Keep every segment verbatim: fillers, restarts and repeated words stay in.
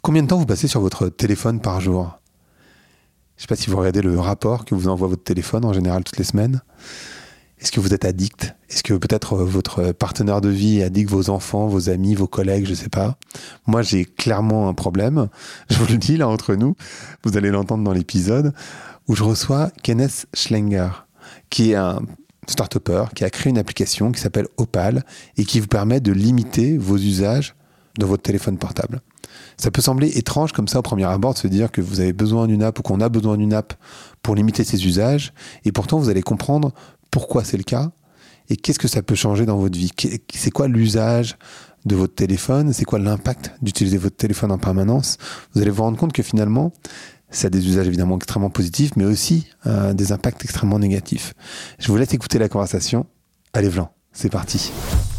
Combien de temps vous passez sur votre téléphone par jour ? Je ne sais pas si vous regardez le rapport que vous envoie votre téléphone en général toutes les semaines. Est-ce que vous êtes addict ? Est-ce que peut-être votre partenaire de vie est addict, vos enfants, vos amis, vos collègues, je ne sais pas. Moi, j'ai clairement un problème. Je vous le dis là entre nous. Vous allez l'entendre dans l'épisode où je reçois Kenneth Schlanger, qui est un start-upper, qui a créé une application qui s'appelle Opal et qui vous permet de limiter vos usages de votre téléphone portable. Ça peut sembler étrange comme ça au premier abord de se dire que vous avez besoin d'une app ou qu'on a besoin d'une app pour limiter ses usages, et pourtant vous allez comprendre pourquoi c'est le cas et qu'est-ce que ça peut changer dans votre vie. C'est quoi l'usage de votre téléphone ? C'est quoi l'impact d'utiliser votre téléphone en permanence ? Vous allez vous rendre compte que finalement, ça a des usages évidemment extrêmement positifs, mais aussi euh, des impacts extrêmement négatifs. Je vous laisse écouter la conversation. Allez, Vlan, c'est parti.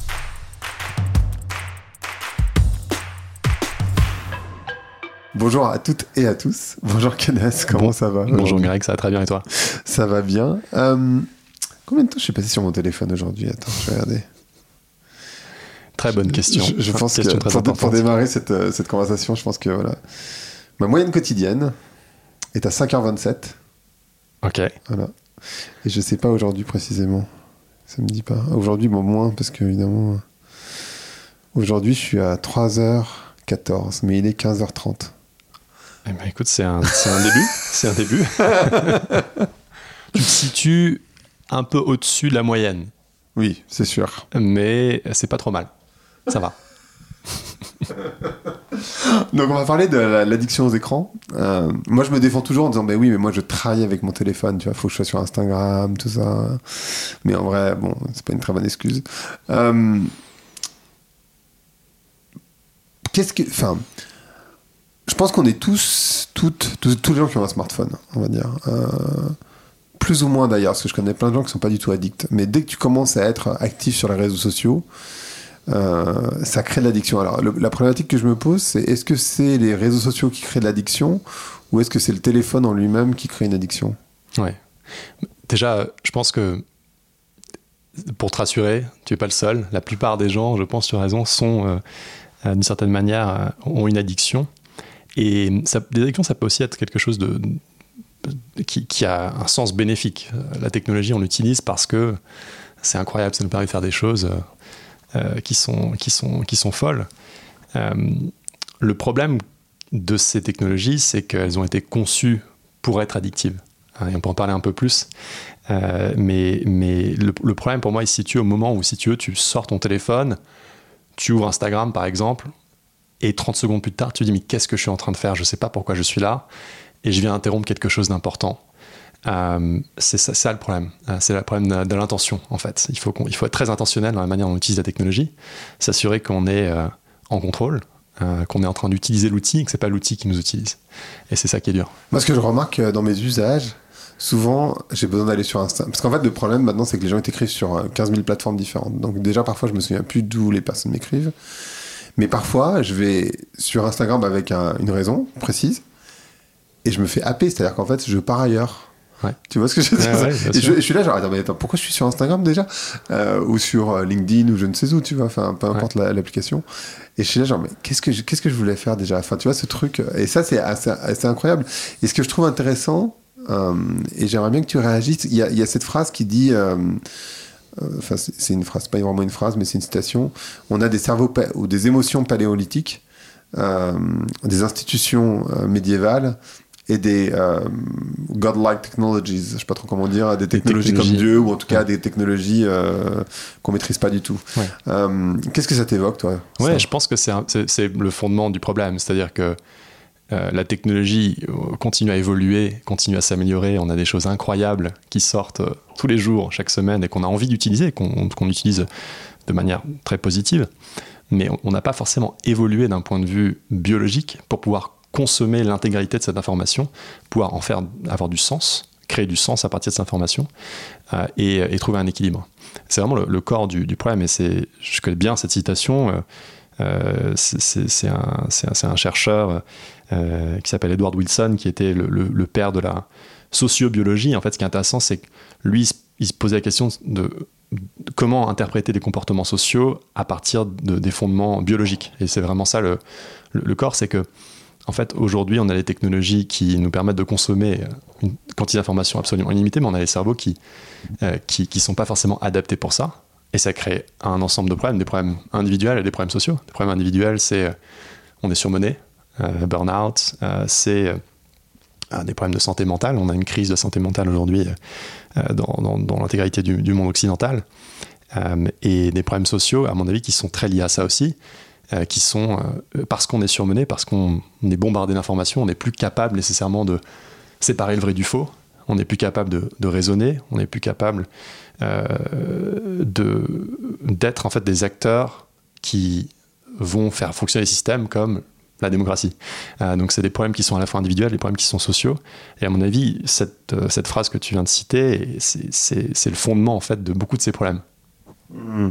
Bonjour à toutes et à tous. Bonjour Kenneth, comment bon, ça va ? Bonjour Greg, ça va très bien et toi ? Ça va bien. Euh, combien de temps je suis passé sur mon téléphone aujourd'hui ? Attends, je vais regarder. Très bonne question. Je, je, je pense question que pour, pour démarrer cette, cette conversation, je pense que voilà, ma moyenne quotidienne est à cinq heures vingt-sept. Ok. Voilà. Et je sais pas aujourd'hui précisément. Ça me dit pas. Aujourd'hui, bon, moins, parce que évidemment, aujourd'hui, je suis à trois heures quatorze, mais il est quinze heures trente. Eh ben, écoute, c'est un, c'est un début. C'est un début. Tu te situes un peu au-dessus de la moyenne. Oui, c'est sûr. Mais c'est pas trop mal. Ça va. Donc on va parler de l'addiction aux écrans. Euh, moi je me défends toujours en disant ben oui mais moi je travaille avec mon téléphone, tu vois, faut que je sois sur Instagram, tout ça. Mais en vrai bon c'est pas une très bonne excuse. Euh, qu'est-ce que, enfin, je pense qu'on est tous, toutes, tous, tous les gens qui ont un smartphone, on va dire. Euh, plus ou moins d'ailleurs, parce que je connais plein de gens qui sont pas du tout addicts. Mais dès que tu commences à être actif sur les réseaux sociaux, Euh, ça crée de l'addiction. Alors, le, la problématique que je me pose, c'est est-ce que c'est les réseaux sociaux qui créent de l'addiction ou est-ce que c'est le téléphone en lui-même qui crée une addiction ? Ouais. Déjà, je pense que pour te rassurer, tu n'es pas le seul. La plupart des gens, je pense, tu as raison, sont euh, d'une certaine manière, euh, ont une addiction. Et ça, des addictions, ça peut aussi être quelque chose de, de, qui, qui a un sens bénéfique. La technologie, on l'utilise parce que c'est incroyable, ça nous permet de faire des choses Euh, qui, sont, qui, sont, qui sont folles. Euh, le problème de ces technologies, c'est qu'elles ont été conçues pour être addictives. Hein, et on peut en parler un peu plus. Euh, mais mais le, le problème pour moi, il se situe au moment où, si tu veux, tu sors ton téléphone, tu ouvres Instagram, par exemple, et trente secondes plus tard, tu te dis « Mais qu'est-ce que je suis en train de faire ? Je ne sais pas pourquoi je suis là. » Et je viens interrompre quelque chose d'important. Euh, c'est ça, c'est ça le problème. Euh, c'est le problème de, de l'intention, en fait. Il faut, qu'on, il faut être très intentionnel dans la manière dont on utilise la technologie, s'assurer qu'on est euh, en contrôle, euh, qu'on est en train d'utiliser l'outil et que c'est pas l'outil qui nous utilise. Et c'est ça qui est dur. Moi, ce que je remarque dans mes usages, souvent, j'ai besoin d'aller sur Instagram. Parce qu'en fait, le problème maintenant, c'est que les gens t'écrivent sur quinze mille plateformes différentes. Donc déjà, parfois, je me souviens plus d'où les personnes m'écrivent. Mais parfois, je vais sur Instagram avec un, une raison précise et je me fais happer. C'est-à-dire qu'en fait, je pars ailleurs. Ouais. Tu vois ce que je veux dire ? Ouais, ouais, et je, je suis là genre attends, mais attends pourquoi je suis sur Instagram déjà euh, ou sur LinkedIn ou je ne sais où, tu vois, enfin peu importe ouais. la, l'application, et je suis là genre mais qu'est-ce que je, qu'est-ce que je voulais faire déjà, enfin tu vois ce truc, et ça c'est assez, assez incroyable. Et ce que je trouve intéressant euh, et j'aimerais bien que tu réagisses, il y a, il y a cette phrase qui dit euh, enfin c'est, c'est une phrase, pas vraiment une phrase mais c'est une citation, on a des cerveaux pa- ou des émotions paléolithiques, euh, des institutions euh, médiévales et des euh, godlike technologies, je sais pas trop comment dire, des technologies, des technologies comme Dieu, ou en tout cas ouais. des technologies euh, qu'on maîtrise pas du tout. Ouais. Euh, qu'est-ce que ça t'évoque, toi ? Ouais, ça je pense que c'est, un, c'est, c'est le fondement du problème, c'est-à-dire que euh, la technologie continue à évoluer, continue à s'améliorer, on a des choses incroyables qui sortent euh, tous les jours, chaque semaine, et qu'on a envie d'utiliser, qu'on, qu'on utilise de manière très positive, mais on n'a pas forcément évolué d'un point de vue biologique pour pouvoir consommer l'intégralité de cette information, pouvoir en faire, avoir du sens, créer du sens à partir de cette information euh, et, et trouver un équilibre. C'est vraiment le, le corps du, du problème, et c'est, je connais bien cette citation, euh, euh, c'est, c'est, c'est, un, c'est, un, c'est un chercheur euh, qui s'appelle Edward Wilson, qui était le, le, le père de la sociobiologie. En fait, ce qui est intéressant, c'est que lui, il se posait la question de comment interpréter des comportements sociaux à partir de, des fondements biologiques. Et c'est vraiment ça le, le, le corps, c'est que En fait, aujourd'hui, on a les technologies qui nous permettent de consommer une quantité d'informations absolument illimitée, mais on a les cerveaux qui euh, qui qui sont pas forcément adaptés pour ça. Et ça crée un ensemble de problèmes, des problèmes individuels et des problèmes sociaux. Les problèmes individuels, c'est euh, on est surmené, euh, burn-out, euh, c'est euh, des problèmes de santé mentale. On a une crise de santé mentale aujourd'hui euh, dans, dans, dans l'intégralité du, du monde occidental. Euh, et des problèmes sociaux, à mon avis, qui sont très liés à ça aussi, euh, qui sont, euh, parce qu'on est surmené, parce qu'on est bombardé d'informations, on n'est plus capable nécessairement de séparer le vrai du faux, on n'est plus capable de, de raisonner, on n'est plus capable euh, de, d'être en fait des acteurs qui vont faire fonctionner les systèmes comme la démocratie. Euh, donc c'est des problèmes qui sont à la fois individuels, des problèmes qui sont sociaux. Et à mon avis, cette, euh, cette phrase que tu viens de citer, c'est, c'est, c'est le fondement en fait de beaucoup de ces problèmes. Mmh.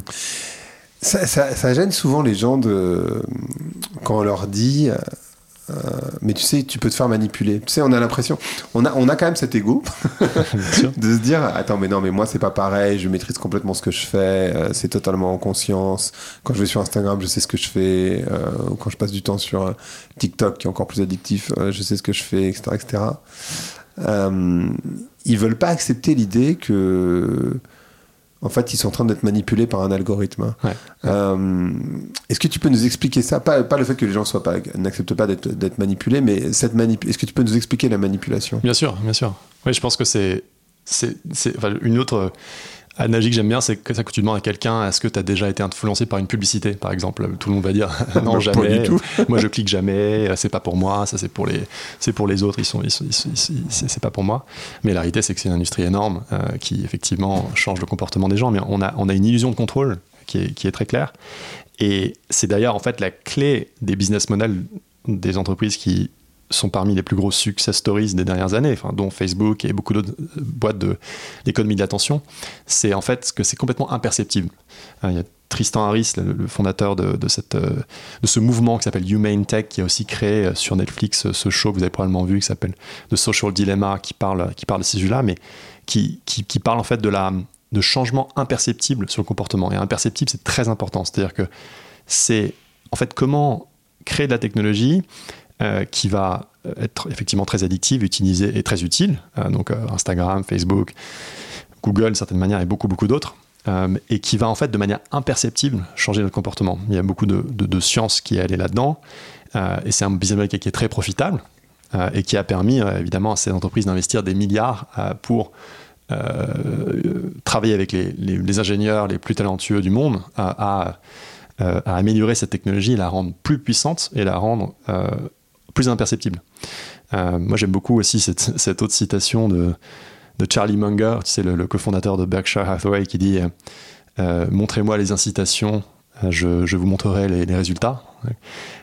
Ça, ça, ça gêne souvent les gens de... quand on leur dit euh, mais tu sais, tu peux te faire manipuler. Tu sais, on a l'impression, on a, on a quand même cet ego de se dire attends, mais non, mais moi c'est pas pareil, je maîtrise complètement ce que je fais, euh, c'est totalement en conscience. Quand je vais sur Instagram, je sais ce que je fais, euh, quand je passe du temps sur euh, TikTok qui est encore plus addictif, euh, je sais ce que je fais, et cetera, et cetera. Euh, ils veulent pas accepter l'idée que en fait, ils sont en train d'être manipulés par un algorithme. Ouais. Euh, est-ce que tu peux nous expliquer ça, pas, pas le fait que les gens soient pas, n'acceptent pas d'être, d'être manipulés, mais cette manip- est-ce que tu peux nous expliquer la manipulation ? Bien sûr, bien sûr. Oui, je pense que c'est, c'est, c'est enfin, une autre analogie que j'aime bien, c'est que ça que tu demandes à quelqu'un, est-ce que tu as déjà été influencé par une publicité, par exemple ? Tout le monde va dire non, jamais. Pas du tout. Moi, je clique jamais. C'est pas pour moi. Ça, c'est pour les, c'est pour les autres. Ils sont, ils sont, ils sont, ils sont, c'est, c'est pas pour moi. Mais la réalité, c'est que c'est une industrie énorme euh, qui effectivement change le comportement des gens. Mais on a, on a une illusion de contrôle qui est, qui est très claire. Et c'est d'ailleurs en fait la clé des business models des entreprises qui sont parmi les plus grosses success stories des dernières années, enfin, dont Facebook et beaucoup d'autres boîtes de, d'économie de l'attention, c'est en fait que c'est complètement imperceptible. Il y a Tristan Harris, le, le fondateur de, de, cette, de ce mouvement qui s'appelle Humane Tech, qui a aussi créé sur Netflix ce show que vous avez probablement vu, qui s'appelle The Social Dilemma, qui parle, qui parle de ces sujets-là, mais qui, qui, qui parle en fait de, la, de changements imperceptibles sur le comportement. Et imperceptible, c'est très important. C'est-à-dire que c'est en fait comment créer de la technologie Euh, qui va être effectivement très addictive, utilisée et très utile, euh, donc euh, Instagram, Facebook, Google d'une certaine manière et beaucoup beaucoup d'autres, euh, et qui va en fait de manière imperceptible changer notre comportement. Il y a beaucoup de, de, de science qui est allée là-dedans, euh, et c'est un business model qui est très profitable euh, et qui a permis euh, évidemment à ces entreprises d'investir des milliards euh, pour euh, travailler avec les, les, les ingénieurs les plus talentueux du monde à, à, à améliorer cette technologie, la rendre plus puissante et la rendre euh, plus imperceptible. Euh, moi, j'aime beaucoup aussi cette, cette autre citation de, de Charlie Munger, tu sais, le, le cofondateur de Berkshire Hathaway, qui dit euh, « Montrez-moi les incitations, je, je vous montrerai les, les résultats. Euh, »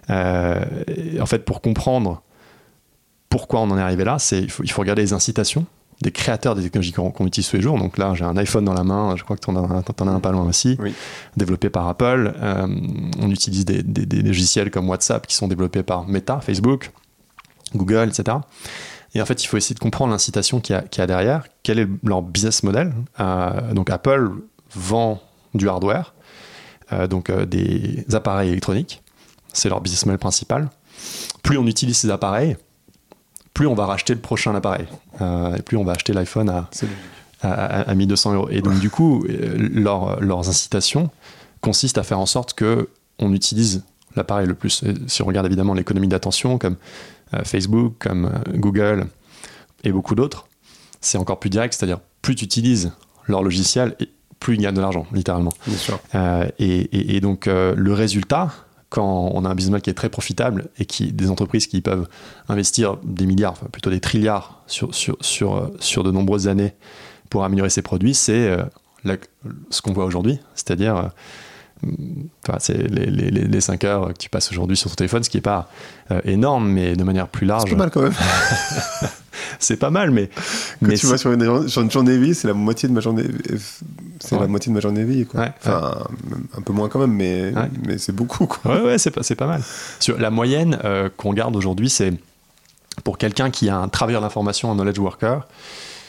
En fait, pour comprendre pourquoi on en est arrivé là, c'est, il, faut, il faut regarder les incitations des créateurs des technologies qu'on, qu'on utilise tous les jours. Donc là, j'ai un iPhone dans la main, je crois que tu en as, t'en as un pas loin aussi, oui. Développé par Apple. Euh, on utilise des, des, des logiciels comme WhatsApp qui sont développés par Meta, Facebook, Google, et cetera. Et en fait, il faut essayer de comprendre l'incitation qu'il y a, qu'il y a derrière. Quel est leur business model ? euh, Donc Apple vend du hardware, euh, donc euh, des appareils électroniques. C'est leur business model principal. Plus on utilise ces appareils, plus on va racheter le prochain appareil. Euh, et plus on va acheter l'iPhone à, à, à, à mille deux cents euros. Et donc, du coup, euh, leur, leurs incitations consistent à faire en sorte qu'on utilise l'appareil le plus. Et si on regarde évidemment l'économie d'attention, comme euh, Facebook, comme euh, Google et beaucoup d'autres, c'est encore plus direct, c'est-à-dire plus tu utilises leur logiciel, et plus ils gagnent de l'argent, littéralement. Bien sûr. Euh, et, et, et donc, euh, le résultat, quand on a un business model qui est très profitable et qui, des entreprises qui peuvent investir des milliards, enfin plutôt des trilliards sur, sur, sur, sur de nombreuses années pour améliorer ses produits, c'est euh, la, ce qu'on voit aujourd'hui, c'est-à-dire euh, enfin, c'est les, les, les cinq heures que tu passes aujourd'hui sur ton téléphone, ce qui n'est pas euh, énorme, mais de manière plus large. C'est pas mal quand même. C'est pas mal, mais... Quand mais tu vois sur une, sur une journée de vie, c'est la moitié de ma journée, c'est ouais. la moitié de ma journée de vie, quoi. Ouais, enfin, ouais. Un peu moins quand même, mais, ouais. mais c'est beaucoup, quoi. Ouais, ouais, c'est pas, c'est pas mal. Sur la moyenne euh, qu'on garde aujourd'hui, c'est pour quelqu'un qui a un travailleur d'information, un knowledge worker,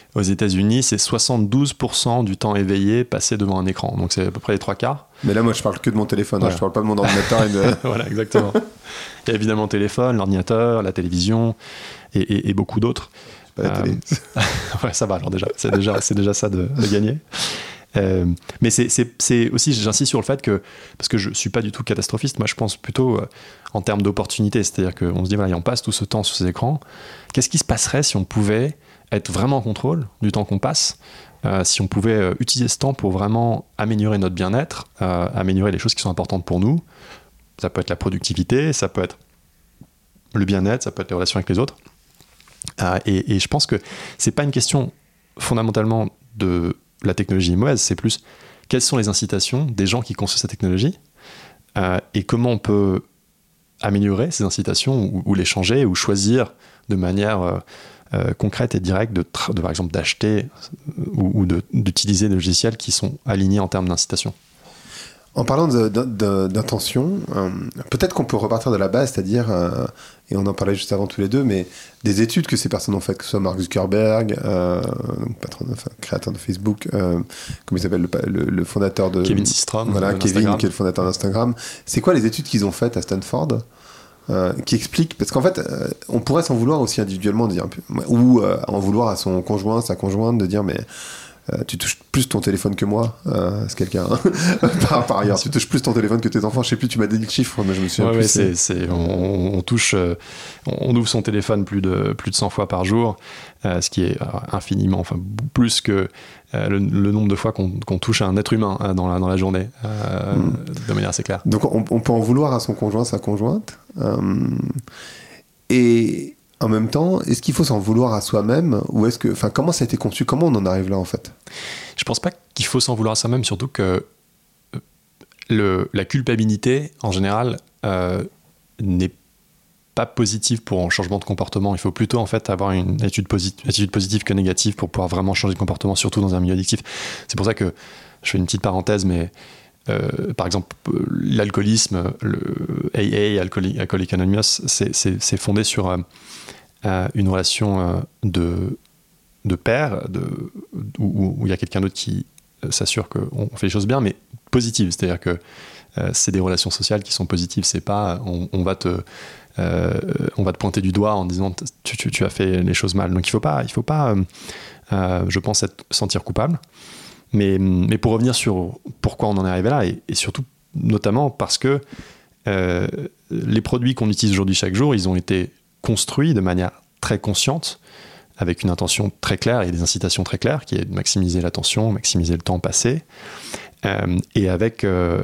Aux États-Unis, c'est soixante-douze pour cent du temps éveillé passé devant un écran. Donc c'est à peu près les trois quarts. Mais là, moi, je parle que de mon téléphone. Voilà. Hein, je parle pas de mon ordinateur. Et de... Voilà, exactement. Il y a évidemment le téléphone, l'ordinateur, la télévision et, et, et beaucoup d'autres. Pas la euh... télé. Ouais, ça va alors déjà. C'est déjà, c'est déjà ça de, de gagner. Euh, mais c'est, c'est, c'est aussi, j'insiste sur le fait que, parce que je ne suis pas du tout catastrophiste, moi je pense plutôt euh, en termes d'opportunité, c'est-à-dire qu'on se dit, voilà, on passe tout ce temps sur ces écrans, qu'est-ce qui se passerait si on pouvait être vraiment en contrôle du temps qu'on passe, euh, si on pouvait euh, utiliser ce temps pour vraiment améliorer notre bien-être, euh, améliorer les choses qui sont importantes pour nous. Ça peut être la productivité, ça peut être le bien-être, ça peut être les relations avec les autres. Euh, et, et je pense que c'est pas une question fondamentalement de la technologie est mauvaise, c'est plus quelles sont les incitations des gens qui construisent cette technologie euh, et comment on peut améliorer ces incitations ou, ou les changer ou choisir de manière euh, euh, concrète et directe de, tra- de par exemple d'acheter ou, ou de, d'utiliser des logiciels qui sont alignés en termes d'incitation. En parlant de, de, de, d'intention, euh, peut-être qu'on peut repartir de la base, c'est-à-dire, euh, et on en parlait juste avant tous les deux, mais des études que ces personnes ont faites, que ce soit Mark Zuckerberg, euh, patron, enfin, créateur de Facebook, euh, comment il s'appelle, le, le, le fondateur de... Kevin Systrom. Voilà, Kevin, qui est le fondateur d'Instagram. C'est quoi les études qu'ils ont faites à Stanford euh, qui expliquent, parce qu'en fait, euh, on pourrait s'en vouloir aussi individuellement, de dire, ou euh, en vouloir à son conjoint, sa conjointe, de dire, mais... Euh, tu touches plus ton téléphone que moi, euh, c'est quelqu'un. Hein par, par ailleurs, tu touches plus ton téléphone que tes enfants. Je sais plus, tu m'as dit le chiffre, mais je me souviens ouais, plus. Ouais, c'est, c'est, on, on touche, euh, on ouvre son téléphone plus de plus de cent fois par jour, euh, ce qui est infiniment, enfin plus que euh, le, le nombre de fois qu'on, qu'on touche un être humain euh, dans la dans la journée, euh, mm. de manière assez claire. Donc on, on peut en vouloir à son conjoint, sa conjointe, euh, et en même temps, est-ce qu'il faut s'en vouloir à soi-même ou est-ce que, enfin, comment ça a été conçu, comment on en arrive là en fait? Je pense pas qu'il faut s'en vouloir à soi-même, surtout que le, la culpabilité en général euh, n'est pas positive pour un changement de comportement. Il faut plutôt en fait avoir une attitude positive, attitude positive que négative pour pouvoir vraiment changer de comportement, surtout dans un milieu addictif. C'est pour ça que je fais une petite parenthèse, mais Euh, par exemple, l'alcoolisme, le A A, Alcoholic, Alcoholic Anonymous, c'est, c'est, c'est fondé sur euh, euh, une relation euh, de, de pair, de, où, où il y a quelqu'un d'autre qui euh, s'assure qu'on fait les choses bien, mais positive. C'est-à-dire que euh, c'est des relations sociales qui sont positives. C'est pas on, on, va te, euh, on va te pointer du doigt en disant tu, tu, tu as fait les choses mal. Donc il ne faut pas, il faut pas euh, euh, je pense, être, sentir coupable. Mais, mais pour revenir sur pourquoi on en est arrivé là, et, et surtout notamment parce que euh, les produits qu'on utilise aujourd'hui chaque jour, ils ont été construits de manière très consciente, avec une intention très claire et des incitations très claires, qui est de maximiser l'attention, maximiser le temps passé, euh, et avec euh,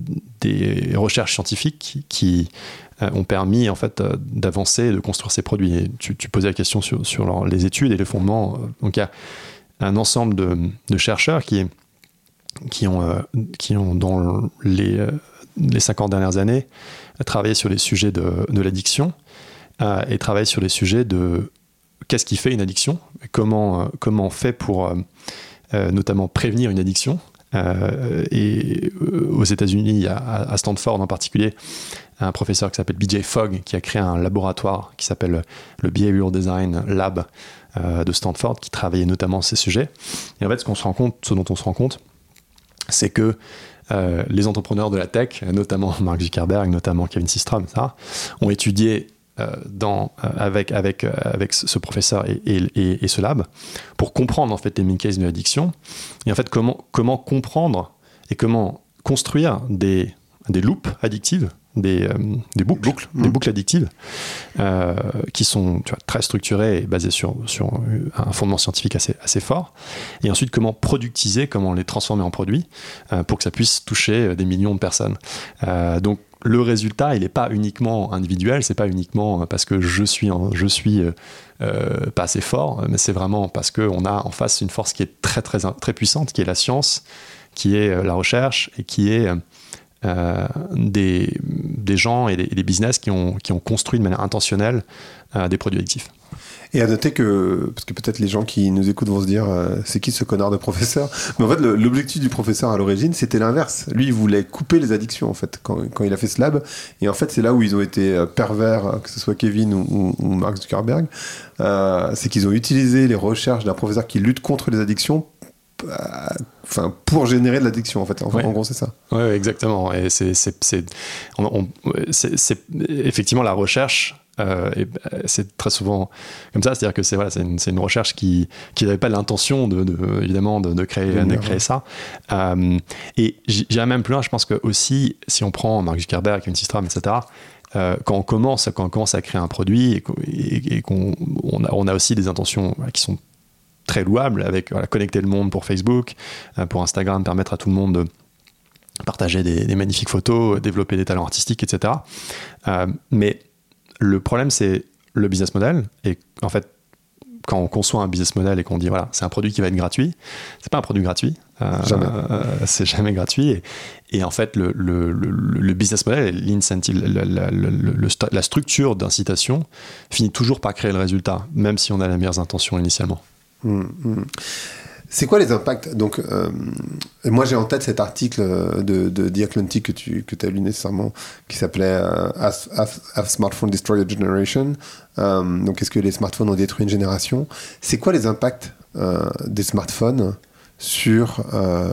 des recherches scientifiques qui, qui euh, ont permis en fait euh, d'avancer et de construire ces produits. Et tu, tu posais la question sur, sur leur, les études et les fondements. Donc il y a un ensemble de, de chercheurs qui, qui, ont, euh, qui ont, dans les, euh, les cinquante dernières années, travaillé sur les sujets de, de l'addiction euh, et travaillé sur les sujets de qu'est-ce qui fait une addiction, comment, euh, comment on fait pour euh, euh, notamment prévenir une addiction. Euh, et euh, aux États-Unis, il y a, à Stanford en particulier, un professeur qui s'appelle B J Fogg qui a créé un laboratoire qui s'appelle le Behavioral Design Lab euh, de Stanford, qui travaillait notamment ces sujets. Et en fait, ce qu'on se rend compte, ce dont on se rend compte, c'est que euh, les entrepreneurs de la tech, notamment Mark Zuckerberg, notamment Kevin Systrom, ça, ont étudié euh, dans, euh, avec, avec, euh, avec ce professeur et, et, et ce lab pour comprendre en fait les mécanismes de l'addiction et en fait comment, comment comprendre et comment construire des, des loops addictives, des, euh, des boucles, boucles, des mmh. boucles addictives euh, qui sont tu vois, très structurées et basées sur, sur un fondement scientifique assez, assez fort. Et ensuite, comment productiser, comment les transformer en produits euh, pour que ça puisse toucher des millions de personnes. Euh, donc, le résultat, il n'est pas uniquement individuel, c'est pas uniquement parce que je suis, en, je suis euh, pas assez fort, mais c'est vraiment parce qu'on a en face une force qui est très, très, très puissante, qui est la science, qui est la recherche et qui est euh, des, des gens et des, et des business qui ont, qui ont construit de manière intentionnelle euh, des produits addictifs. Et à noter que, parce que peut-être les gens qui nous écoutent vont se dire euh, c'est qui ce connard de professeur, mais en fait le, l'objectif du professeur à l'origine c'était l'inverse. Lui il voulait couper les addictions en fait quand, quand il a fait ce lab, et en fait c'est là où ils ont été pervers, que ce soit Kevin ou, ou, ou Mark Zuckerberg, euh, c'est qu'ils ont utilisé les recherches d'un professeur qui lutte contre les addictions enfin, pour générer de l'addiction en fait. En, ouais. en gros c'est ça. Oui ouais, exactement, et c'est, c'est, c'est, on, on, c'est, c'est effectivement la recherche. Euh, et c'est très souvent comme ça, c'est-à-dire que c'est, voilà, c'est, une, c'est une recherche qui n'avait pas l'intention de, de, évidemment de, de créer, de créer ça. Euh, et j'irais même plus loin, je pense que aussi, si on prend Mark Zuckerberg, Kevin Systrom, et cetera, euh, quand, on commence, quand on commence à créer un produit et, et, et qu'on on a, on a aussi des intentions qui sont très louables, avec voilà, connecter le monde pour Facebook, euh, pour Instagram, permettre à tout le monde de partager des, des magnifiques photos, développer des talents artistiques, et cetera. Euh, mais le problème, c'est le business model. Et en fait, quand on conçoit un business model et qu'on dit, voilà, c'est un produit qui va être gratuit, c'est pas un produit gratuit. Euh, jamais. Euh, c'est jamais gratuit. Et, et en fait, le, le, le, le business model, l'incentive, la, la, la, la, la structure d'incitation finit toujours par créer le résultat, même si on a les meilleures intentions initialement. Mmh, mmh. C'est quoi les impacts? Donc, euh, moi j'ai en tête cet article de, de The Atlantic que tu que as lu nécessairement, qui s'appelait euh, Have, Have, Have Smartphone Destroyed a Generation? Euh, donc, est-ce que les smartphones ont détruit une génération? C'est quoi les impacts euh, des smartphones sur euh,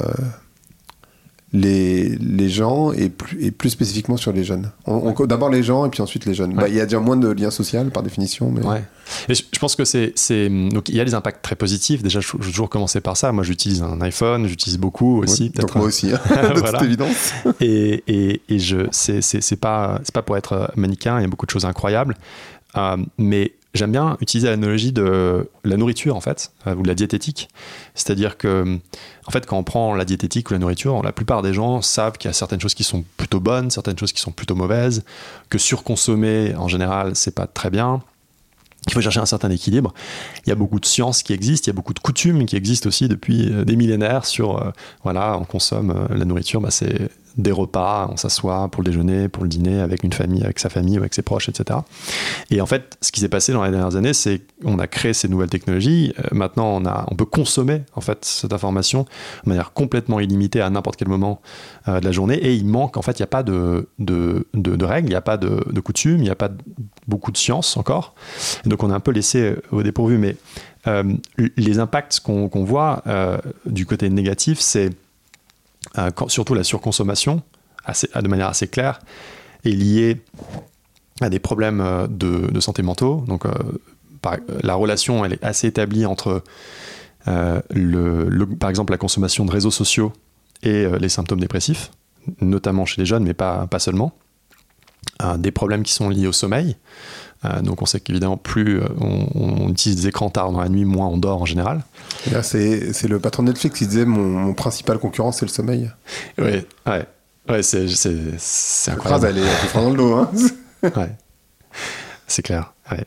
les, les gens et plus, et plus spécifiquement sur les jeunes? on, on, D'abord les gens et puis ensuite les jeunes. Ouais. Bah, il y a déjà moins de liens sociaux par définition. Mais... Ouais. Et je, je pense que c'est, c'est... Donc, il y a des impacts très positifs. Déjà, je, je veux toujours commencer par ça. Moi, j'utilise un iPhone, j'utilise beaucoup aussi. Oui, peut-être donc moi aussi, hein, de voilà. toute évidence. Et, et, et je, c'est, c'est, c'est, pas, c'est pas pour être manichéen, il y a beaucoup de choses incroyables. Euh, mais j'aime bien utiliser l'analogie de la nourriture, en fait, euh, ou de la diététique. C'est-à-dire que, en fait, quand on prend la diététique ou la nourriture, la plupart des gens savent qu'il y a certaines choses qui sont plutôt bonnes, certaines choses qui sont plutôt mauvaises, que surconsommer, en général, c'est pas très bien, qu'il faut chercher un certain équilibre. Il y a beaucoup de sciences qui existent, il y a beaucoup de coutumes qui existent aussi depuis des millénaires sur, euh, voilà, on consomme euh, la nourriture, bah, c'est des repas, on s'assoit pour le déjeuner, pour le dîner, avec une famille, avec sa famille, avec ses proches, et cetera. Et en fait, ce qui s'est passé dans les dernières années, c'est qu'on a créé ces nouvelles technologies. Euh, maintenant, on, a, on peut consommer en fait cette information de manière complètement illimitée à n'importe quel moment euh, de la journée. Et il manque, en fait, il n'y a pas de, de, de, de règles, il n'y a pas de, de coutumes, il n'y a pas de, beaucoup de science encore. Et donc, on est un peu laissé au dépourvu. Mais euh, les impacts qu'on, qu'on voit euh, du côté négatif, c'est Euh, quand, surtout la surconsommation, assez, de manière assez claire, est liée à des problèmes euh, de, de santé mentaux. Donc, euh, par, la relation elle est assez établie entre, euh, le, le, par exemple, la consommation de réseaux sociaux et euh, les symptômes dépressifs, notamment chez les jeunes, mais pas, pas seulement. Euh, des problèmes qui sont liés au sommeil. Euh, donc on sait qu'évidemment plus on, on utilise des écrans tard dans la nuit, moins on dort en général. Et là, c'est, c'est le patron de Netflix qui disait mon, mon principal concurrent c'est le sommeil. Oui, ouais, ouais, c'est, c'est, c'est incroyable. Cette phrase elle est, elle est dans le dos. Hein. Ouais, c'est clair. Ouais.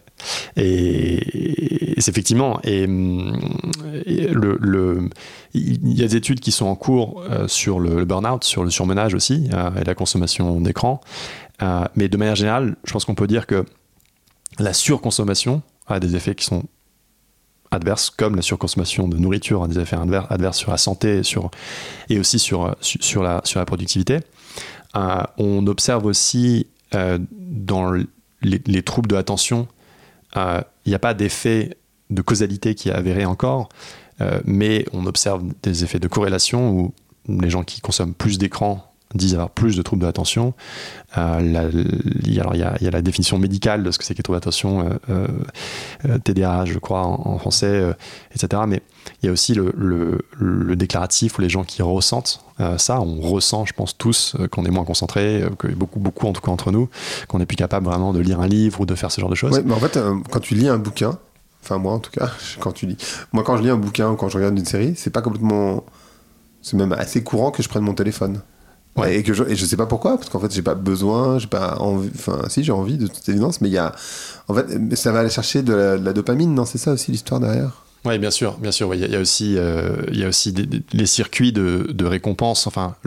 Et, et c'est effectivement, et, et le, le, il y a des études qui sont en cours euh, sur le, le burn-out, sur le surmenage aussi, euh, et la consommation d'écran. Euh, mais de manière générale, je pense qu'on peut dire que la surconsommation a des effets qui sont adverses, comme la surconsommation de nourriture a des effets adverses sur la santé sur, et aussi sur, sur, sur, la, sur la productivité. Euh, on observe aussi euh, dans les, les troubles de l'attention, il euh, n'y a pas d'effet de causalité qui est avéré encore, euh, mais on observe des effets de corrélation où les gens qui consomment plus d'écran disent avoir plus de troubles de l'attention. Euh, la, il, y a, alors, il, y a, il y a la définition médicale de ce que c'est que les troubles d'attention, euh, euh, T D A H, je crois, en, en français, euh, et cetera. Mais il y a aussi le, le, le déclaratif où les gens qui ressentent euh, ça, on ressent, je pense tous, euh, qu'on est moins concentré, euh, que beaucoup, beaucoup, en tout cas entre nous, qu'on n'est plus capable vraiment de lire un livre ou de faire ce genre de choses. Ouais, mais en fait, euh, quand tu lis un bouquin, enfin moi en tout cas, quand tu lis, moi quand je lis un bouquin ou quand je regarde une série, c'est pas complètement, c'est même assez courant que je prenne mon téléphone. Ouais. Et que je, et je sais pas pourquoi, parce qu'en fait j'ai pas besoin, j'ai pas envie, enfin si j'ai envie de toute évidence, mais il y a, en fait ça va aller chercher de la, de la dopamine, non, c'est ça aussi l'histoire derrière. Oui, bien sûr, bien sûr. Il ouais, y, y a aussi, euh, il y a aussi des, des, les circuits de, de récompense. Enfin, le,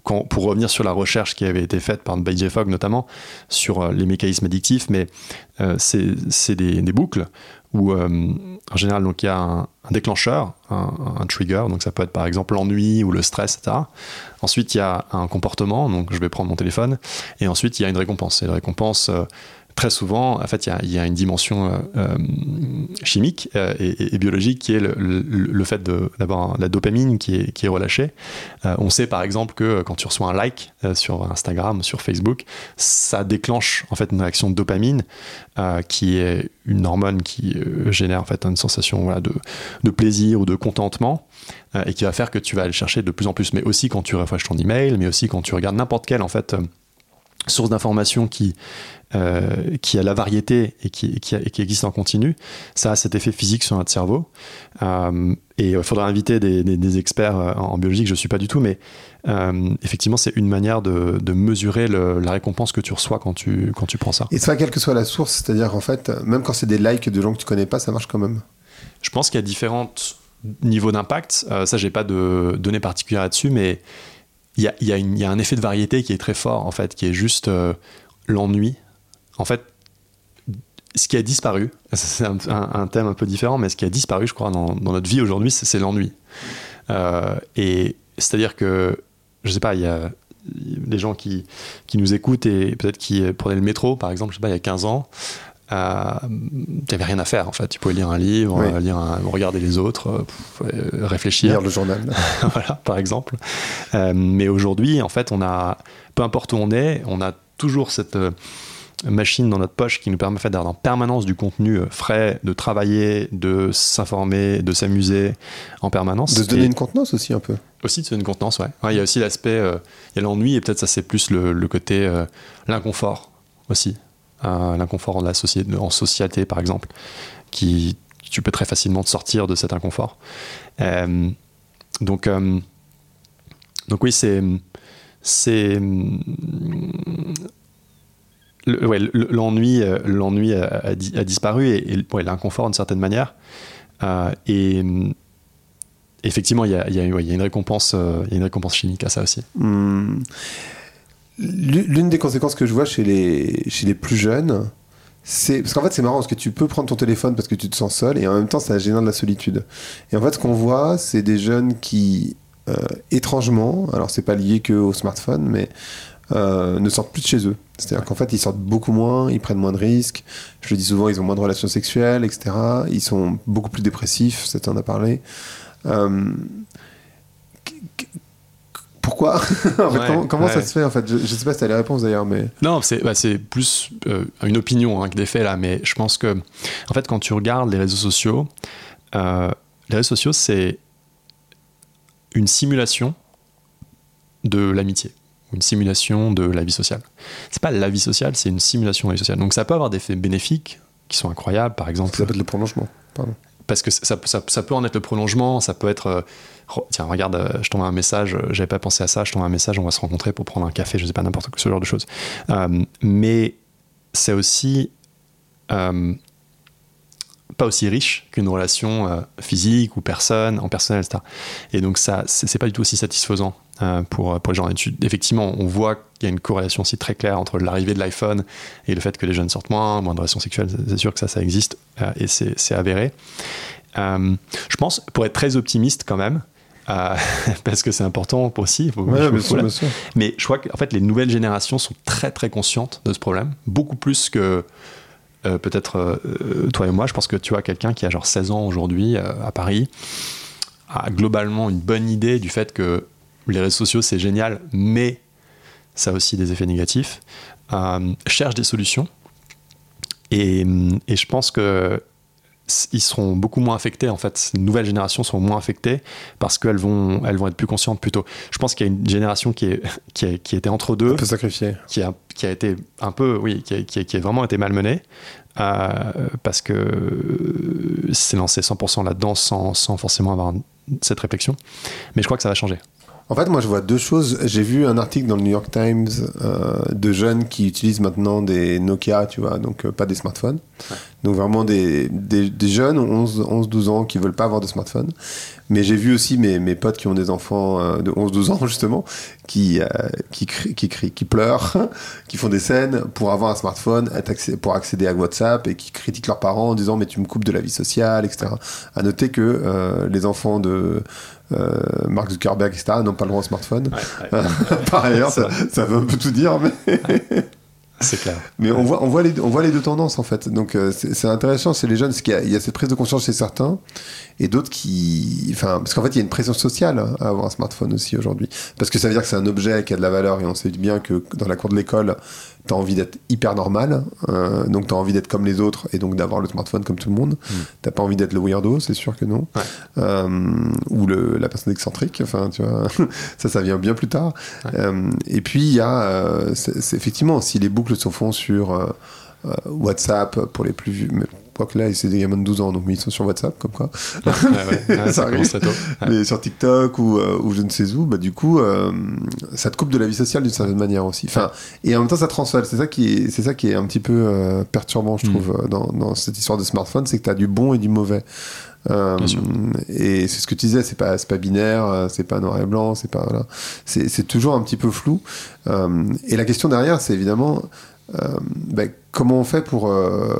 quand, pour revenir sur la recherche qui avait été faite par B J Fogg notamment, sur euh, les mécanismes addictifs, mais euh, c'est, c'est des, des boucles où, euh, en général, donc il y a un, un déclencheur, un, un trigger, donc ça peut être par exemple l'ennui ou le stress, et cetera. Ensuite, il y a un comportement, donc je vais prendre mon téléphone, et ensuite, il y a une récompense. Et la récompense... Euh, très souvent, en fait, il y, y a une dimension euh, euh, chimique euh, et, et biologique qui est le, le, le fait de, d'avoir la dopamine qui est, qui est relâchée. Euh, on sait par exemple que quand tu reçois un like euh, sur Instagram, sur Facebook, ça déclenche en fait une réaction de dopamine euh, qui est une hormone qui euh, génère en fait une sensation voilà, de, de plaisir ou de contentement euh, et qui va faire que tu vas aller chercher de plus en plus. Mais aussi quand tu refresh ton email, mais aussi quand tu regardes n'importe quelle en fait euh, source d'information qui Euh, qui a la variété et qui, qui, a, et qui existe en continu, ça a cet effet physique sur notre cerveau. Euh, et il faudra inviter des, des, des experts en biologie, que je ne suis pas du tout, mais euh, effectivement, c'est une manière de, de mesurer le, la récompense que tu reçois quand tu, quand tu prends ça. Et ça, quelle que soit la source, c'est-à-dire, en fait, même quand c'est des likes de gens que tu ne connais pas, ça marche quand même. Je pense qu'il y a différents niveaux d'impact. Euh, ça, je n'ai pas de données particulières là-dessus, mais il y a, y a une, y a un effet de variété qui est très fort, en fait, qui est juste euh, l'ennui. En fait, ce qui a disparu, c'est un, un, un thème un peu différent, mais ce qui a disparu, je crois, dans, dans notre vie aujourd'hui, c'est, c'est l'ennui. Euh, et c'est-à-dire que, je sais pas, il y a des gens qui, qui nous écoutent et peut-être qui prenaient le métro, par exemple, je sais pas, il y a quinze ans, euh, il n'y avait rien à faire, en fait. Tu pouvais lire un livre, oui. lire un, regarder les autres, euh, réfléchir. Lire le journal. Voilà, par exemple. Euh, mais aujourd'hui, en fait, on a, peu importe où on est, on a toujours cette... Euh, machine dans notre poche qui nous permet d'avoir en permanence du contenu frais, de travailler, de s'informer, de s'amuser en permanence. De se donner et une contenance aussi un peu. Aussi de se donner une contenance, ouais. ouais. Il y a aussi l'aspect, euh, il y a l'ennui et peut-être ça c'est plus le, le côté, euh, l'inconfort aussi. Euh, l'inconfort de la société, en société par exemple, qui tu peux très facilement te sortir de cet inconfort. Euh, donc, euh, donc oui, c'est... c'est Le, ouais, l'ennui, l'ennui a, a, a disparu et, et ouais, l'inconfort d'une certaine manière. Euh, et effectivement, il y a, y, a, ouais, y a une récompense, euh, y a une récompense chimique à ça aussi. Mmh. L'une des conséquences que je vois chez les, chez les plus jeunes, c'est parce qu'en fait c'est marrant parce que tu peux prendre ton téléphone parce que tu te sens seul et en même temps ça génère de la solitude. Et en fait ce qu'on voit, c'est des jeunes qui euh, étrangement, alors c'est pas lié que au smartphone, mais Euh, ne sortent plus de chez eux. C'est-à-dire qu'en fait, ils sortent beaucoup moins, ils prennent moins de risques. Je le dis souvent, ils ont moins de relations sexuelles, et cetera. Ils sont beaucoup plus dépressifs, ça t'en a parlé. Euh... Pourquoi en fait, ouais, Comment, comment ouais. ça se fait en fait Je ne sais pas si tu as les réponses d'ailleurs, mais... Non, c'est, bah, c'est plus euh, une opinion hein, que des faits là, mais je pense que, en fait, quand tu regardes les réseaux sociaux, euh, les réseaux sociaux, c'est une simulation de l'amitié. Une simulation de la vie sociale. C'est pas la vie sociale, c'est une simulation de la vie sociale. Donc ça peut avoir des effets bénéfiques qui sont incroyables, par exemple. Ça peut être le prolongement, pardon. Parce que ça, ça, ça peut en être le prolongement, ça peut être... Euh, oh, tiens, regarde, euh, je t'envoie un message, j'avais pas pensé à ça, je t'envoie un message, on va se rencontrer pour prendre un café, je sais pas, n'importe quoi, ce genre de choses. Euh, mais c'est aussi... Euh, pas aussi riche qu'une relation euh, physique ou personne, en personnel, et cetera. Et donc ça, c'est, c'est pas du tout aussi satisfaisant euh, pour, pour les gens en études. Effectivement, on voit qu'il y a une corrélation aussi très claire entre l'arrivée de l'iPhone et le fait que les jeunes sortent moins, moins de relations sexuelles, c'est sûr que ça, ça existe euh, et c'est, c'est avéré. Euh, je pense, pour être très optimiste quand même, euh, parce que c'est important aussi, faut, ouais, faut, bien faut sûr, la... bien sûr. Mais je crois qu'en fait, les nouvelles générations sont très très conscientes de ce problème, beaucoup plus que Euh, peut-être euh, toi et moi. Je pense que tu vois quelqu'un qui a genre seize ans aujourd'hui euh, à Paris a globalement une bonne idée du fait que les réseaux sociaux c'est génial, mais ça a aussi des effets négatifs, euh, cherche des solutions et, et je pense que ils seront beaucoup moins affectés en fait. Les nouvelles générations seront moins affectées parce qu'elles vont, elles vont être plus conscientes plus tôt. Je pense qu'il y a une génération qui est qui a, qui était entre deux, un peu sacrifiée, qui a qui a été un peu oui, qui a, qui a, qui a vraiment été malmenée euh, parce que c'est lancé cent pour cent là-dedans sans sans forcément avoir cette réflexion. Mais je crois que ça va changer. En fait, moi, je vois deux choses. J'ai vu un article dans le New York Times euh, de jeunes qui utilisent maintenant des Nokia, tu vois, donc euh, pas des smartphones. Ouais. Donc vraiment des, des, des jeunes, onze douze ans, qui veulent pas avoir de smartphone. Mais j'ai vu aussi mes, mes potes qui ont des enfants euh, de onze douze ans, justement, qui, euh, qui, crient, qui crient, qui pleurent, qui font des scènes pour avoir un smartphone, accès, pour accéder à WhatsApp, et qui critiquent leurs parents en disant « mais tu me coupes de la vie sociale », et cetera. À noter que euh, les enfants de... Euh, Mark Zuckerberg, et cetera, n'ont pas le droit au smartphone. Ouais, ouais. Par ailleurs, ça, ça veut un peu tout dire, mais... Ouais. C'est clair. Mais on voit, on, voit les, on voit les deux tendances, en fait. Donc, euh, c'est, c'est intéressant, c'est les jeunes, parce qu'il y a, il y a cette prise de conscience chez certains, et d'autres qui... Enfin, parce qu'en fait, il y a une pression sociale à avoir un smartphone aussi aujourd'hui. Parce que ça veut dire que c'est un objet qui a de la valeur, et on sait bien que dans la cour de l'école, t'as envie d'être hyper normal, euh, donc t'as envie d'être comme les autres, et donc d'avoir le smartphone comme tout le monde. Mm. T'as pas envie d'être le weirdo, c'est sûr que non. Ouais. Euh, ou le, la personne excentrique, enfin, tu vois, ça, ça vient bien plus tard. Ouais. Euh, et puis, il y a... Euh, c'est, c'est effectivement, si les boucles se font sur euh, euh, WhatsApp, pour les plus vieux... Mais, quoique là, c'est des gamins de douze ans, donc mais ils sont sur WhatsApp, comme quoi. Ah, ouais, ouais, ça, ça arrive. Tôt. Ouais. Mais sur TikTok ou, euh, ou je ne sais où, bah, du coup, euh, ça te coupe de la vie sociale d'une certaine manière aussi. Enfin, et en même temps, ça transvale. C'est ça qui est, c'est ça qui est un petit peu euh, perturbant, je trouve, mm. dans, dans cette histoire de smartphone, c'est que tu as du bon et du mauvais. Euh, et c'est ce que tu disais, c'est pas, c'est pas binaire, c'est pas noir et blanc, c'est pas, voilà. C'est, c'est toujours un petit peu flou. Euh, et la question derrière, c'est évidemment, euh, bah, comment on fait pour... Euh,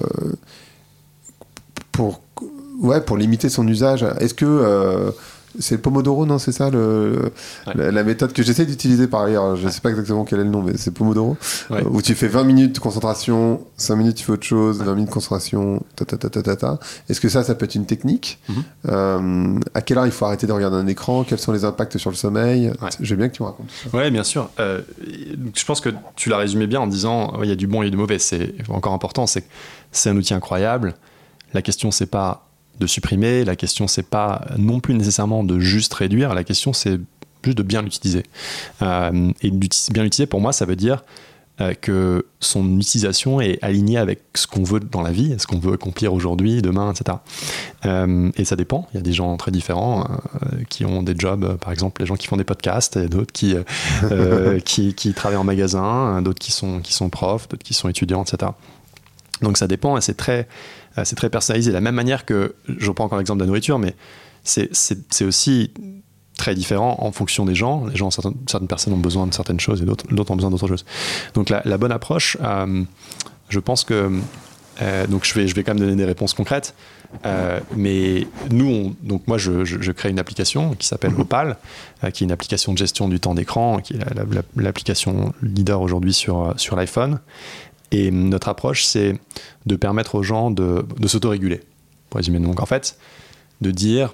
Pour, ouais, pour limiter son usage. Est-ce que euh, c'est le Pomodoro, non, c'est ça le, ouais. la, la méthode que j'essaie d'utiliser par ailleurs. Je ne ouais. sais pas exactement quel est le nom, mais c'est Pomodoro. Ouais. Euh, où tu fais vingt minutes de concentration, cinq minutes tu fais autre chose, ouais. vingt minutes de concentration, ta, ta, ta, ta, ta, ta. Est-ce que ça, ça peut être une technique? mm-hmm. euh, À quelle heure il faut arrêter de regarder un écran? Quels sont les impacts sur le sommeil? ouais. Je veux bien que tu me racontes ça. Oui, bien sûr. Euh, je pense que tu l'as résumé bien en disant il y a du bon et du mauvais. C'est encore important, c'est que c'est un outil incroyable. La question, c'est pas de supprimer, la question, c'est pas non plus nécessairement de juste réduire, la question, c'est juste de bien l'utiliser. Euh, et bien l'utiliser, pour moi, ça veut dire euh, que son utilisation est alignée avec ce qu'on veut dans la vie, ce qu'on veut accomplir aujourd'hui, demain, et cetera. Euh, et ça dépend, il y a des gens très différents euh, qui ont des jobs, euh, par exemple, les gens qui font des podcasts, et d'autres qui, euh, qui, qui travaillent en magasin, d'autres qui sont, qui sont profs, d'autres qui sont étudiants, et cetera. Donc ça dépend, et c'est très... c'est très personnalisé. De la même manière que, je reprends encore l'exemple de la nourriture, mais c'est, c'est, c'est aussi très différent en fonction des gens. Les gens, certaines, certaines personnes ont besoin de certaines choses et d'autres, d'autres ont besoin d'autres choses. Donc la, la bonne approche, euh, je pense que... Euh, donc je vais, je vais quand même donner des réponses concrètes. Euh, mais nous, on, donc moi, je, je, je crée une application qui s'appelle Opal, euh, qui est une application de gestion du temps d'écran, qui est la, la, l'application leader aujourd'hui sur, sur l'iPhone. Et notre approche, c'est de permettre aux gens de, de s'autoréguler, pour résumer. Donc en fait, de dire,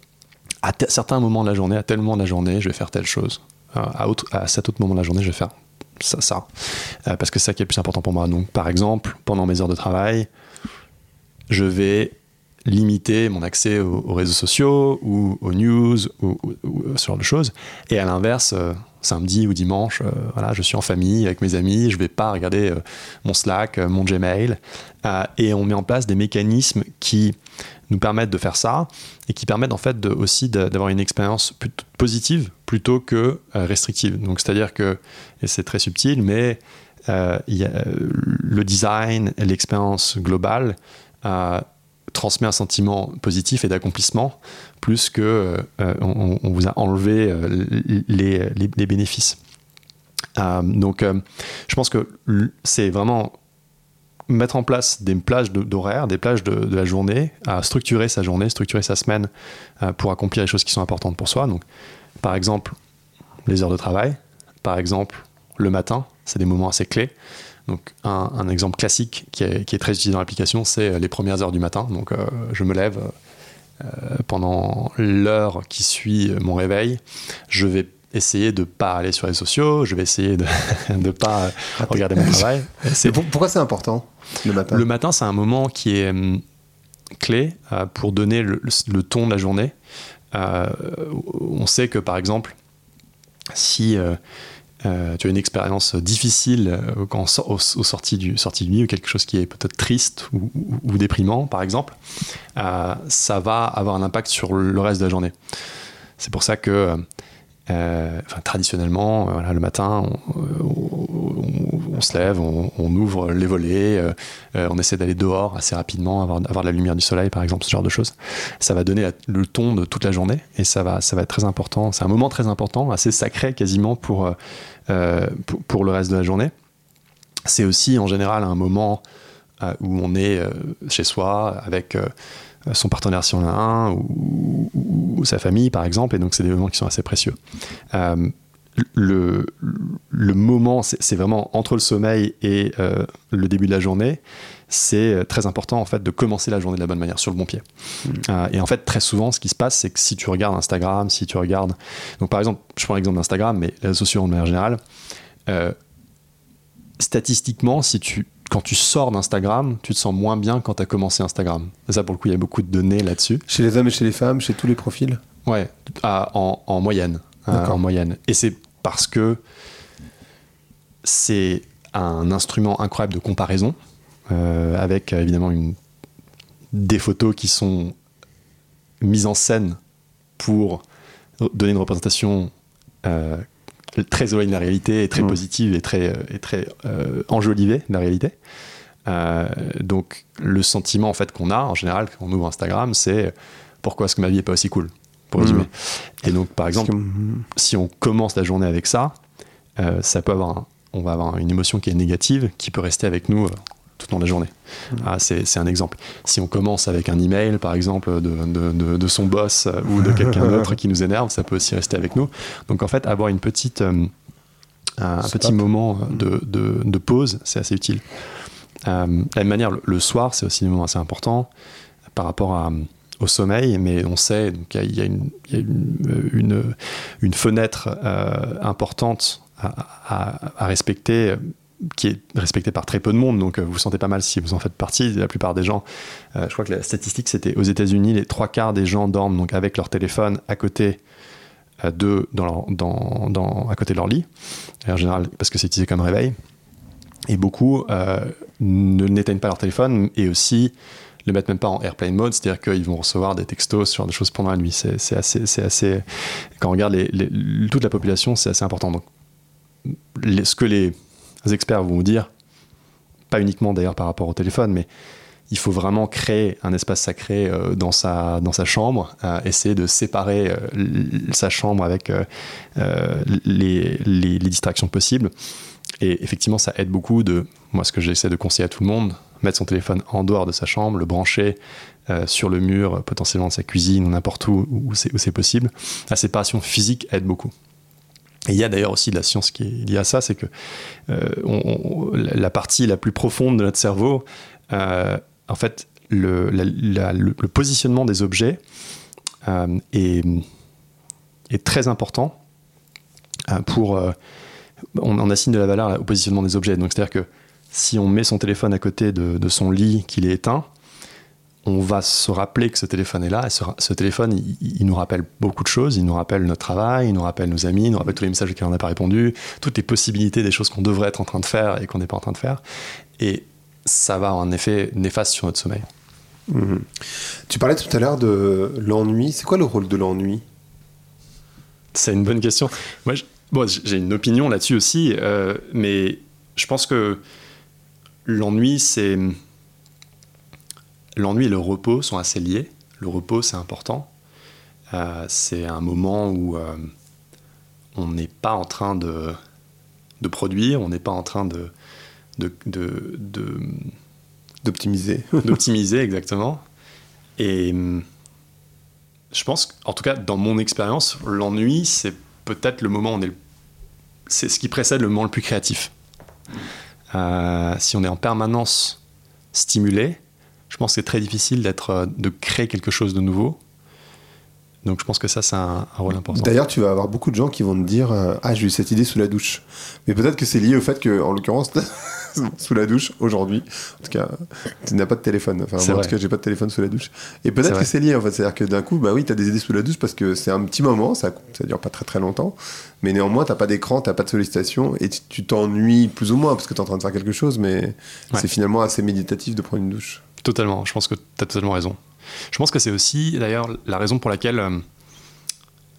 à t- certains moments de la journée, à tel moment de la journée, je vais faire telle chose. À, autre, à cet autre moment de la journée, je vais faire ça, ça. Euh, parce que c'est ça qui est le plus important pour moi. Donc par exemple, pendant mes heures de travail, je vais limiter mon accès aux, aux réseaux sociaux ou aux news ou, ou, ou ce genre de choses. Et à l'inverse, euh, samedi ou dimanche, euh, voilà, je suis en famille avec mes amis, je ne vais pas regarder euh, mon Slack, euh, mon Gmail. Euh, et on met en place des mécanismes qui nous permettent de faire ça et qui permettent en fait de, aussi de, d'avoir une expérience plutôt positive plutôt que euh, restrictive. Donc c'est-à-dire que, et c'est très subtil, mais euh, y a, le design et l'expérience globale euh, transmet un sentiment positif et d'accomplissement plus que euh, on, on vous a enlevé euh, les, les, les bénéfices. Euh, donc, euh, je pense que c'est vraiment mettre en place des plages de, d'horaire, des plages de, de la journée, à structurer sa journée, structurer sa semaine euh, pour accomplir les choses qui sont importantes pour soi. Donc, par exemple, les heures de travail, par exemple, le matin, c'est des moments assez clés. Donc, un, un exemple classique qui est, qui est très utilisé dans l'application, c'est les premières heures du matin. Donc, euh, je me lève euh, pendant l'heure qui suit mon réveil. Je vais essayer de ne pas aller sur les sociaux. Je vais essayer de ne pas regarder mon travail. C'est... Pourquoi c'est important, le matin ? Le matin, c'est un moment qui est hum, clé euh, pour donner le, le ton de la journée. Euh, on sait que, par exemple, si... Euh, Euh, tu as une expérience difficile euh, quand, au, au sortie du sortie de nuit ou quelque chose qui est peut-être triste ou, ou, ou déprimant par exemple, euh, ça va avoir un impact sur le reste de la journée. C'est pour ça que Euh, enfin, traditionnellement, euh, voilà, le matin, on, on, on se lève, on, on ouvre les volets, euh, euh, on essaie d'aller dehors assez rapidement, avoir, avoir de la lumière du soleil, par exemple, ce genre de choses. Ça va donner la, le ton de toute la journée et ça va, ça va être très important. C'est un moment très important, assez sacré quasiment pour, euh, pour, pour le reste de la journée. C'est aussi en général un moment euh, où on est euh, chez soi avec euh, son partenaire si on en a un, ou, ou, ou sa famille par exemple, et donc c'est des moments qui sont assez précieux. Euh, le, le moment, c'est, c'est vraiment entre le sommeil et euh, le début de la journée, c'est très important en fait de commencer la journée de la bonne manière, sur le bon pied. Mmh. Euh, et en fait, très souvent, ce qui se passe, c'est que si tu regardes Instagram, si tu regardes... Donc par exemple, je prends l'exemple d'Instagram, mais les réseaux sociaux en manière générale, euh, statistiquement, si tu, quand tu sors d'Instagram, tu te sens moins bien quand tu as commencé Instagram. Et ça, pour le coup, il y a beaucoup de données là-dessus. Chez les hommes et chez les femmes, chez tous les profils ? Ouais, à, en, en moyenne. Euh, en moyenne. Et c'est parce que c'est un instrument incroyable de comparaison, euh, avec évidemment une, des photos qui sont mises en scène pour donner une représentation euh, très éloignée de la réalité et très mmh. positive et très, et très euh, enjolivée de la réalité. Euh, donc le sentiment en fait qu'on a en général quand on ouvre Instagram, c'est pourquoi est-ce que ma vie est pas aussi cool, pour résumer. Mmh. Et donc par exemple, que... si on commence la journée avec ça, euh, ça peut avoir un, on va avoir une émotion qui est négative, qui peut rester avec nous euh, tout au long de la journée. Mmh. Ah, c'est, c'est un exemple. Si on commence avec un email, par exemple, de, de, de, de son boss euh, ou de quelqu'un d'autre qui nous énerve, ça peut aussi rester avec nous. Donc en fait, avoir une petite, euh, un, un petit moment de, de, de pause, c'est assez utile. Euh, de la même manière, le, le soir, c'est aussi un moment assez important par rapport à, au sommeil, mais on sait qu'il y a une, il y a une, une, une fenêtre euh, importante à, à, à respecter, qui est respectée par très peu de monde, donc vous vous sentez pas mal si vous en faites partie. La plupart des gens, euh, je crois que la statistique c'était aux États-Unis, les trois quarts des gens dorment donc avec leur téléphone à côté euh, de, dans leur, dans, dans, à côté de leur lit, en général parce que c'est utilisé comme réveil. Et beaucoup euh, ne n'éteignent pas leur téléphone et aussi le mettent même pas en airplane mode, c'est-à-dire qu'ils vont recevoir des textos, ce genre de choses pendant la nuit. C'est, c'est assez, c'est assez. Quand on regarde les, les, toute la population, c'est assez important. Donc, les, ce que les experts vont vous dire, pas uniquement d'ailleurs par rapport au téléphone, mais il faut vraiment créer un espace sacré euh, dans sa dans sa chambre, euh, essayer de séparer euh, sa chambre avec euh, euh, les, les les distractions possibles. Et effectivement, ça aide beaucoup de, moi, ce que j'essaie de conseiller à tout le monde, mettre son téléphone en dehors de sa chambre, le brancher euh, sur le mur, potentiellement de sa cuisine ou n'importe où où c'est, où c'est possible. La séparation physique aide beaucoup. Et il y a d'ailleurs aussi de la science qui est liée à ça, c'est que euh, on, on, la partie la plus profonde de notre cerveau, euh, en fait, le, la, la, le, le positionnement des objets euh, est, est très important euh, pour... Euh, On, on assigne de la valeur au positionnement des objets. Donc, c'est-à-dire que si on met son téléphone à côté de, de son lit, qu'il est éteint, on va se rappeler que ce téléphone est là. Et ce, ce téléphone, il, il nous rappelle beaucoup de choses. Il nous rappelle notre travail, il nous rappelle nos amis, il nous rappelle tous les messages auxquels on n'a pas répondu, toutes les possibilités des choses qu'on devrait être en train de faire et qu'on n'est pas en train de faire. Et ça va avoir un effet néfaste sur notre sommeil. Mmh. Tu parlais tout à l'heure de l'ennui. C'est quoi le rôle de l'ennui ? C'est une bonne question. Moi, je... Bon, j'ai une opinion là-dessus aussi, euh, mais je pense que l'ennui, c'est... L'ennui et le repos sont assez liés. Le repos, c'est important. Euh, c'est un moment où euh, on n'est pas en train de, de produire, on n'est pas en train de... de, de, de d'optimiser. D'optimiser, exactement. Et je pense, en tout cas, dans mon expérience, l'ennui, c'est peut-être le moment où on est... C'est ce qui précède le moment le plus créatif. Euh, si on est en permanence stimulé, je pense que c'est très difficile d'être, de créer quelque chose de nouveau. Donc je pense que ça, c'est un, un rôle important. D'ailleurs, tu vas avoir beaucoup de gens qui vont te dire euh, « Ah, j'ai eu cette idée sous la douche ». Mais peut-être que c'est lié au fait que, en l'occurrence, sous la douche, aujourd'hui, en tout cas, tu n'as pas de téléphone. Enfin, moi, en tout cas, j'ai pas de téléphone sous la douche. Et peut-être c'est que vrai. C'est lié, en fait. C'est-à-dire que d'un coup, bah oui, tu as des idées sous la douche parce que c'est un petit moment, ça, ça dure pas très très longtemps, mais néanmoins, t'as pas d'écran, t'as pas de sollicitation et tu t'ennuies plus ou moins parce que tu es en train de faire quelque chose, mais ouais. C'est finalement assez méditatif de prendre une douche. Totalement, je pense que tu as totalement raison. Je pense que c'est aussi, d'ailleurs, la raison pour laquelle euh,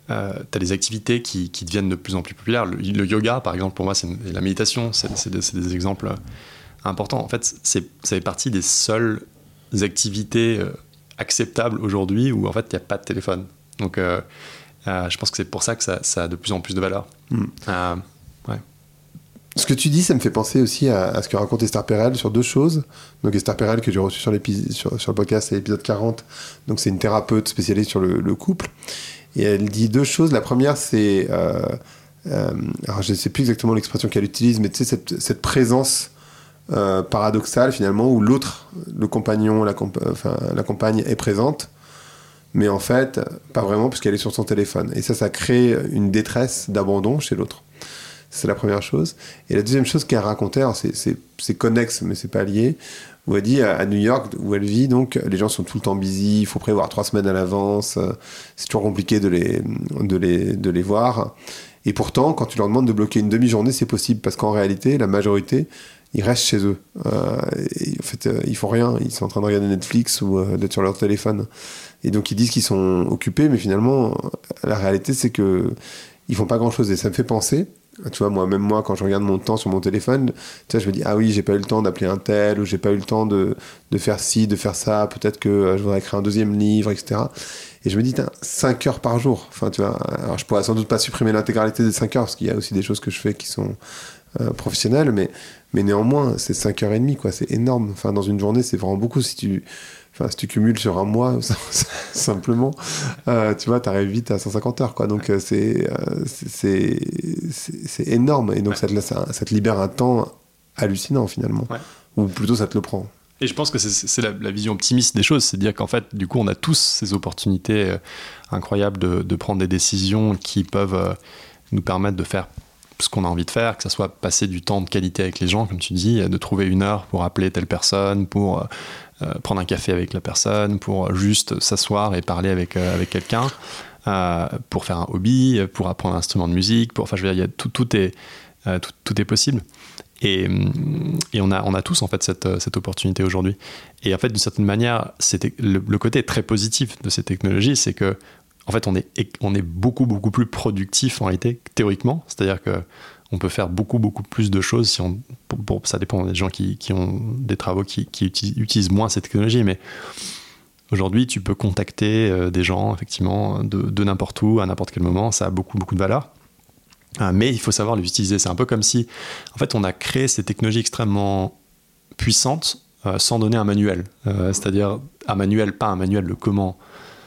euh, tu as des activités qui, qui deviennent de plus en plus populaires. Le, le yoga, par exemple, pour moi, c'est, et la méditation, c'est, c'est, des, c'est des exemples importants. En fait, c'est, ça fait partie des seules activités euh, acceptables aujourd'hui où en fait, il n'y a pas de téléphone. Donc, euh, euh, je pense que c'est pour ça que ça, ça a de plus en plus de valeur. Mm. Euh, ouais. Ce que tu dis, ça me fait penser aussi à, à ce que raconte Esther Perel sur deux choses. Donc Esther Perel, que j'ai reçue sur, sur, sur le podcast, c'est l'épisode quarante. Donc c'est une thérapeute spécialisée sur le, le couple. Et elle dit deux choses. La première, c'est... Euh, euh, alors je ne sais plus exactement l'expression qu'elle utilise, mais tu sais, cette, cette présence euh, paradoxale, finalement, où l'autre, le compagnon, la, compa- enfin, la compagne, est présente, mais en fait, pas vraiment, puisqu'elle est sur son téléphone. Et ça, ça crée une détresse d'abandon chez l'autre. C'est la première chose. Et la deuxième chose qu'elle racontait, alors c'est, c'est, c'est connexe, mais c'est pas lié, où elle dit à New York, où elle vit, donc les gens sont tout le temps busy, il faut prévoir trois semaines à l'avance, c'est toujours compliqué de les, de les, de les voir. Et pourtant, quand tu leur demandes de bloquer une demi-journée, c'est possible, parce qu'en réalité, la majorité, ils restent chez eux. Euh, et en fait, euh, ils font rien, ils sont en train de regarder Netflix ou euh, d'être sur leur téléphone. Et donc ils disent qu'ils sont occupés, mais finalement, la réalité, c'est que ils font pas grand-chose. Et ça me fait penser... Tu vois, moi, même moi, quand je regarde mon temps sur mon téléphone, tu vois, je me dis, ah oui, j'ai pas eu le temps d'appeler un tel, ou j'ai pas eu le temps de, de faire ci, de faire ça, peut-être que euh, je voudrais écrire un deuxième livre, et cetera. Et je me dis, cinq heures par jour. Enfin, tu vois, alors je pourrais sans doute pas supprimer l'intégralité des cinq heures, parce qu'il y a aussi des choses que je fais qui sont euh, professionnelles, mais, mais néanmoins, c'est cinq heures et demie, quoi. C'est énorme. Enfin, dans une journée, c'est vraiment beaucoup. Si tu, enfin, si tu cumules sur un mois, simplement, euh, tu vois, t'arrives vite à cent cinquante heures, quoi. Donc, euh, c'est, euh, c'est, c'est, c'est énorme. Et donc, ouais. ça, te laisse, ça te libère un temps hallucinant, finalement. Ouais. Ou plutôt, ça te le prend. Et je pense que c'est, c'est la, la vision optimiste des choses. C'est de dire qu'en fait, du coup, on a tous ces opportunités euh, incroyables de, de prendre des décisions qui peuvent euh, nous permettre de faire ce qu'on a envie de faire, que ça soit passer du temps de qualité avec les gens, comme tu dis, de trouver une heure pour appeler telle personne, pour... Euh, Euh, prendre un café avec la personne, pour juste s'asseoir et parler avec, euh, avec quelqu'un, euh, pour faire un hobby, pour apprendre un instrument de musique, pour, enfin, je veux dire, y a tout, tout, est, euh, tout, tout est possible. Et, et on, a, on a tous en fait cette, cette opportunité aujourd'hui. Et en fait, d'une certaine manière, c'était, le, le côté très positif de ces technologies, c'est que en fait, on est, on est beaucoup, beaucoup plus productif en réalité, théoriquement. C'est-à-dire que on peut faire beaucoup, beaucoup plus de choses. Si on, pour, pour, ça dépend des gens qui, qui ont des travaux qui, qui utilisent, utilisent moins cette technologie. Mais aujourd'hui, tu peux contacter euh, des gens, effectivement, de, de n'importe où, à n'importe quel moment. Ça a beaucoup, beaucoup de valeur. Euh, mais il faut savoir les utiliser. C'est un peu comme si, en fait, on a créé ces technologies extrêmement puissantes euh, sans donner un manuel. Euh, c'est-à-dire un manuel, pas un manuel de comment...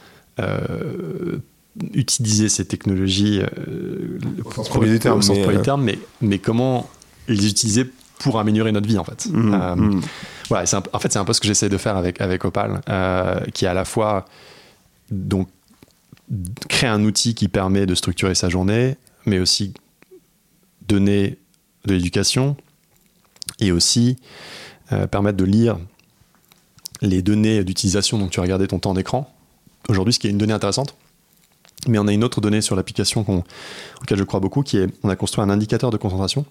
Euh, utiliser ces technologies euh, au sens premier du terme, mais, euh... terme, mais, mais comment les utiliser pour améliorer notre vie en fait. Mmh, euh, mmh. Voilà, c'est un, en fait c'est un peu ce que j'essaie de faire avec, avec Opal, euh, qui est à la fois donc, créer un outil qui permet de structurer sa journée, mais aussi donner de l'éducation et aussi euh, permettre de lire les données d'utilisation. Donc tu as regardé ton temps d'écran aujourd'hui, ce qui est une donnée intéressante. Mais on a une autre donnée sur l'application qu'on, auquel je crois beaucoup, qui est, on a construit un indicateur de concentration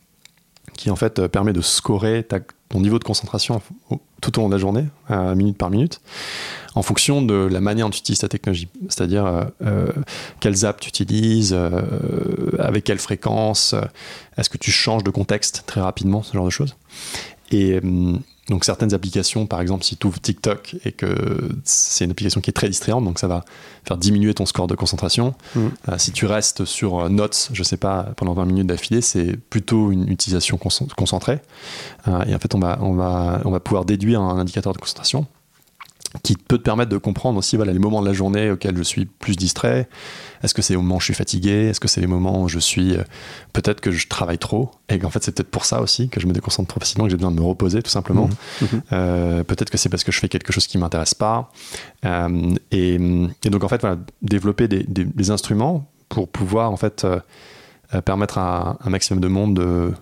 qui en fait permet de scorer ta, ton niveau de concentration tout au long de la journée, euh, minute par minute, en fonction de la manière dont tu utilises ta technologie. C'est-à-dire euh, euh, quelles apps tu utilises, euh, avec quelle fréquence, euh, est-ce que tu changes de contexte très rapidement, ce genre de choses. Et euh, donc certaines applications, par exemple, si tu ouvres TikTok et que c'est une application qui est très distrayante, donc ça va faire diminuer ton score de concentration. Mmh. Euh, si tu restes sur Notes, je sais pas, pendant vingt minutes d'affilée, c'est plutôt une utilisation concentrée. Euh, et en fait, on va, on va, on va pouvoir déduire un indicateur de concentration qui peut te permettre de comprendre aussi voilà, les moments de la journée auxquels je suis plus distrait. Est-ce que c'est les moments où je suis fatigué ? Est-ce que c'est les moments où je suis... Euh, peut-être que je travaille trop, et qu'en fait c'est peut-être pour ça aussi que je me déconcentre trop facilement, que j'ai besoin de me reposer tout simplement. Mmh. Euh, peut-être que c'est parce que je fais quelque chose qui ne m'intéresse pas. Euh, et, et donc en fait, voilà, développer des, des, des instruments pour pouvoir en fait euh, permettre à un maximum de monde de...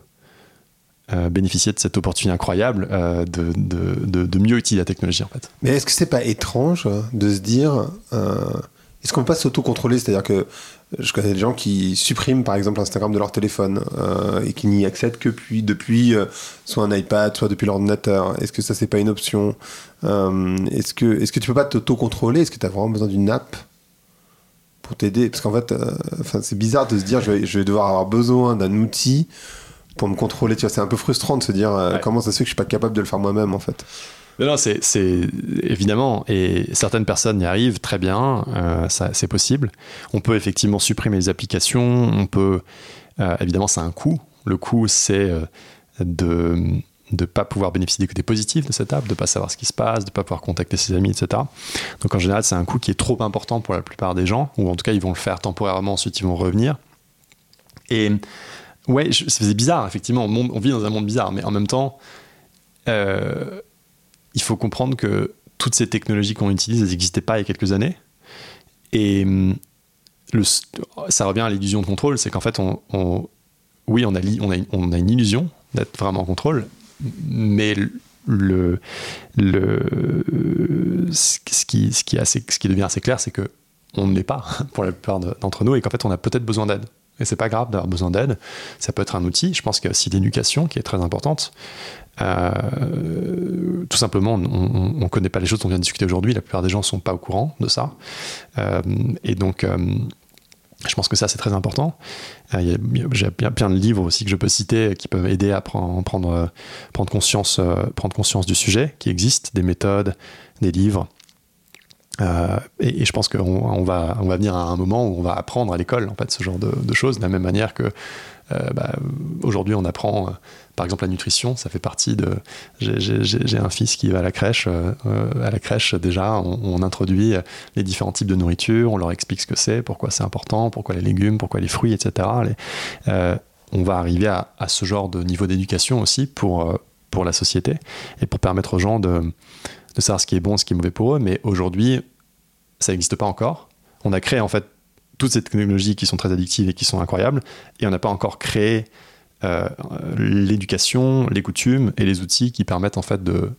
Euh, bénéficier de cette opportunité incroyable euh, de, de, de, de mieux utiliser la technologie en fait. Mais est-ce que c'est pas étrange de se dire euh, est-ce qu'on peut pas s'auto-contrôler, c'est-à-dire que je connais des gens qui suppriment par exemple Instagram de leur téléphone euh, et qui n'y accèdent que puis, depuis euh, soit un iPad, soit depuis l'ordinateur. Est-ce que ça c'est pas une option euh, est-ce que, est-ce que tu peux pas t'auto-contrôler ? Est-ce que tu as vraiment besoin d'une app pour t'aider. Parce qu'en fait, euh, c'est bizarre de se dire je vais, je vais devoir avoir besoin d'un outil pour me contrôler. Tu vois, c'est un peu frustrant de se dire euh, ouais. comment ça se fait que je suis pas capable de le faire moi-même en fait. Non, non, c'est, c'est évidemment, et certaines personnes y arrivent très bien, euh, ça, c'est possible. On peut effectivement supprimer les applications, on peut, euh, évidemment, ça a un coût. Le coût, c'est euh, de ne pas pouvoir bénéficier des côtés positifs de cette app, de ne pas savoir ce qui se passe, de ne pas pouvoir contacter ses amis, et cetera. Donc en général, c'est un coût qui est trop important pour la plupart des gens, ou en tout cas, ils vont le faire temporairement, ensuite ils vont revenir. Et ouais, je, c'est bizarre, effectivement, on, on vit dans un monde bizarre, mais en même temps, euh, il faut comprendre que toutes ces technologies qu'on utilise, elles n'existaient pas il y a quelques années. Et le, ça revient à l'illusion de contrôle, c'est qu'en fait, on, on, oui, on a, on, a, on a une illusion d'être vraiment en contrôle, mais le, le, ce, qui, ce, qui est assez, ce qui devient assez clair, c'est qu'on ne l'est pas pour la plupart de, d'entre nous et qu'en fait, on a peut-être besoin d'aide. Et c'est pas grave d'avoir besoin d'aide, ça peut être un outil. Je pense qu'il y a aussi l'éducation qui est très importante. Euh, tout simplement, on ne connaît pas les choses dont on vient de discuter aujourd'hui. La plupart des gens ne sont pas au courant de ça. Euh, et donc, euh, je pense que ça, c'est très important. Euh, y a, y a, j'ai bien, plein de livres aussi que je peux citer qui peuvent aider à prendre, prendre, prendre, conscience, euh, prendre conscience du sujet, qui existent, des méthodes, des livres. Euh, et, et je pense qu'on on va, on va venir à un moment où on va apprendre à l'école en fait, ce genre de, de choses, de la même manière que euh, bah, aujourd'hui on apprend euh, par exemple la nutrition, ça fait partie de... J'ai, j'ai, j'ai un fils qui va à la crèche, euh, à la crèche déjà on, on introduit les différents types de nourriture, on leur explique ce que c'est, pourquoi c'est important, pourquoi les légumes, pourquoi les fruits, et cetera. Les, euh, on va arriver à, à ce genre de niveau d'éducation aussi pour, euh, pour la société et pour permettre aux gens de... de savoir ce qui est bon, ce qui est mauvais pour eux, mais aujourd'hui, ça n'existe pas encore. On a créé en fait toutes ces technologies qui sont très addictives et qui sont incroyables, et on n'a pas encore créé euh, l'éducation, les coutumes et les outils qui permettent en fait de,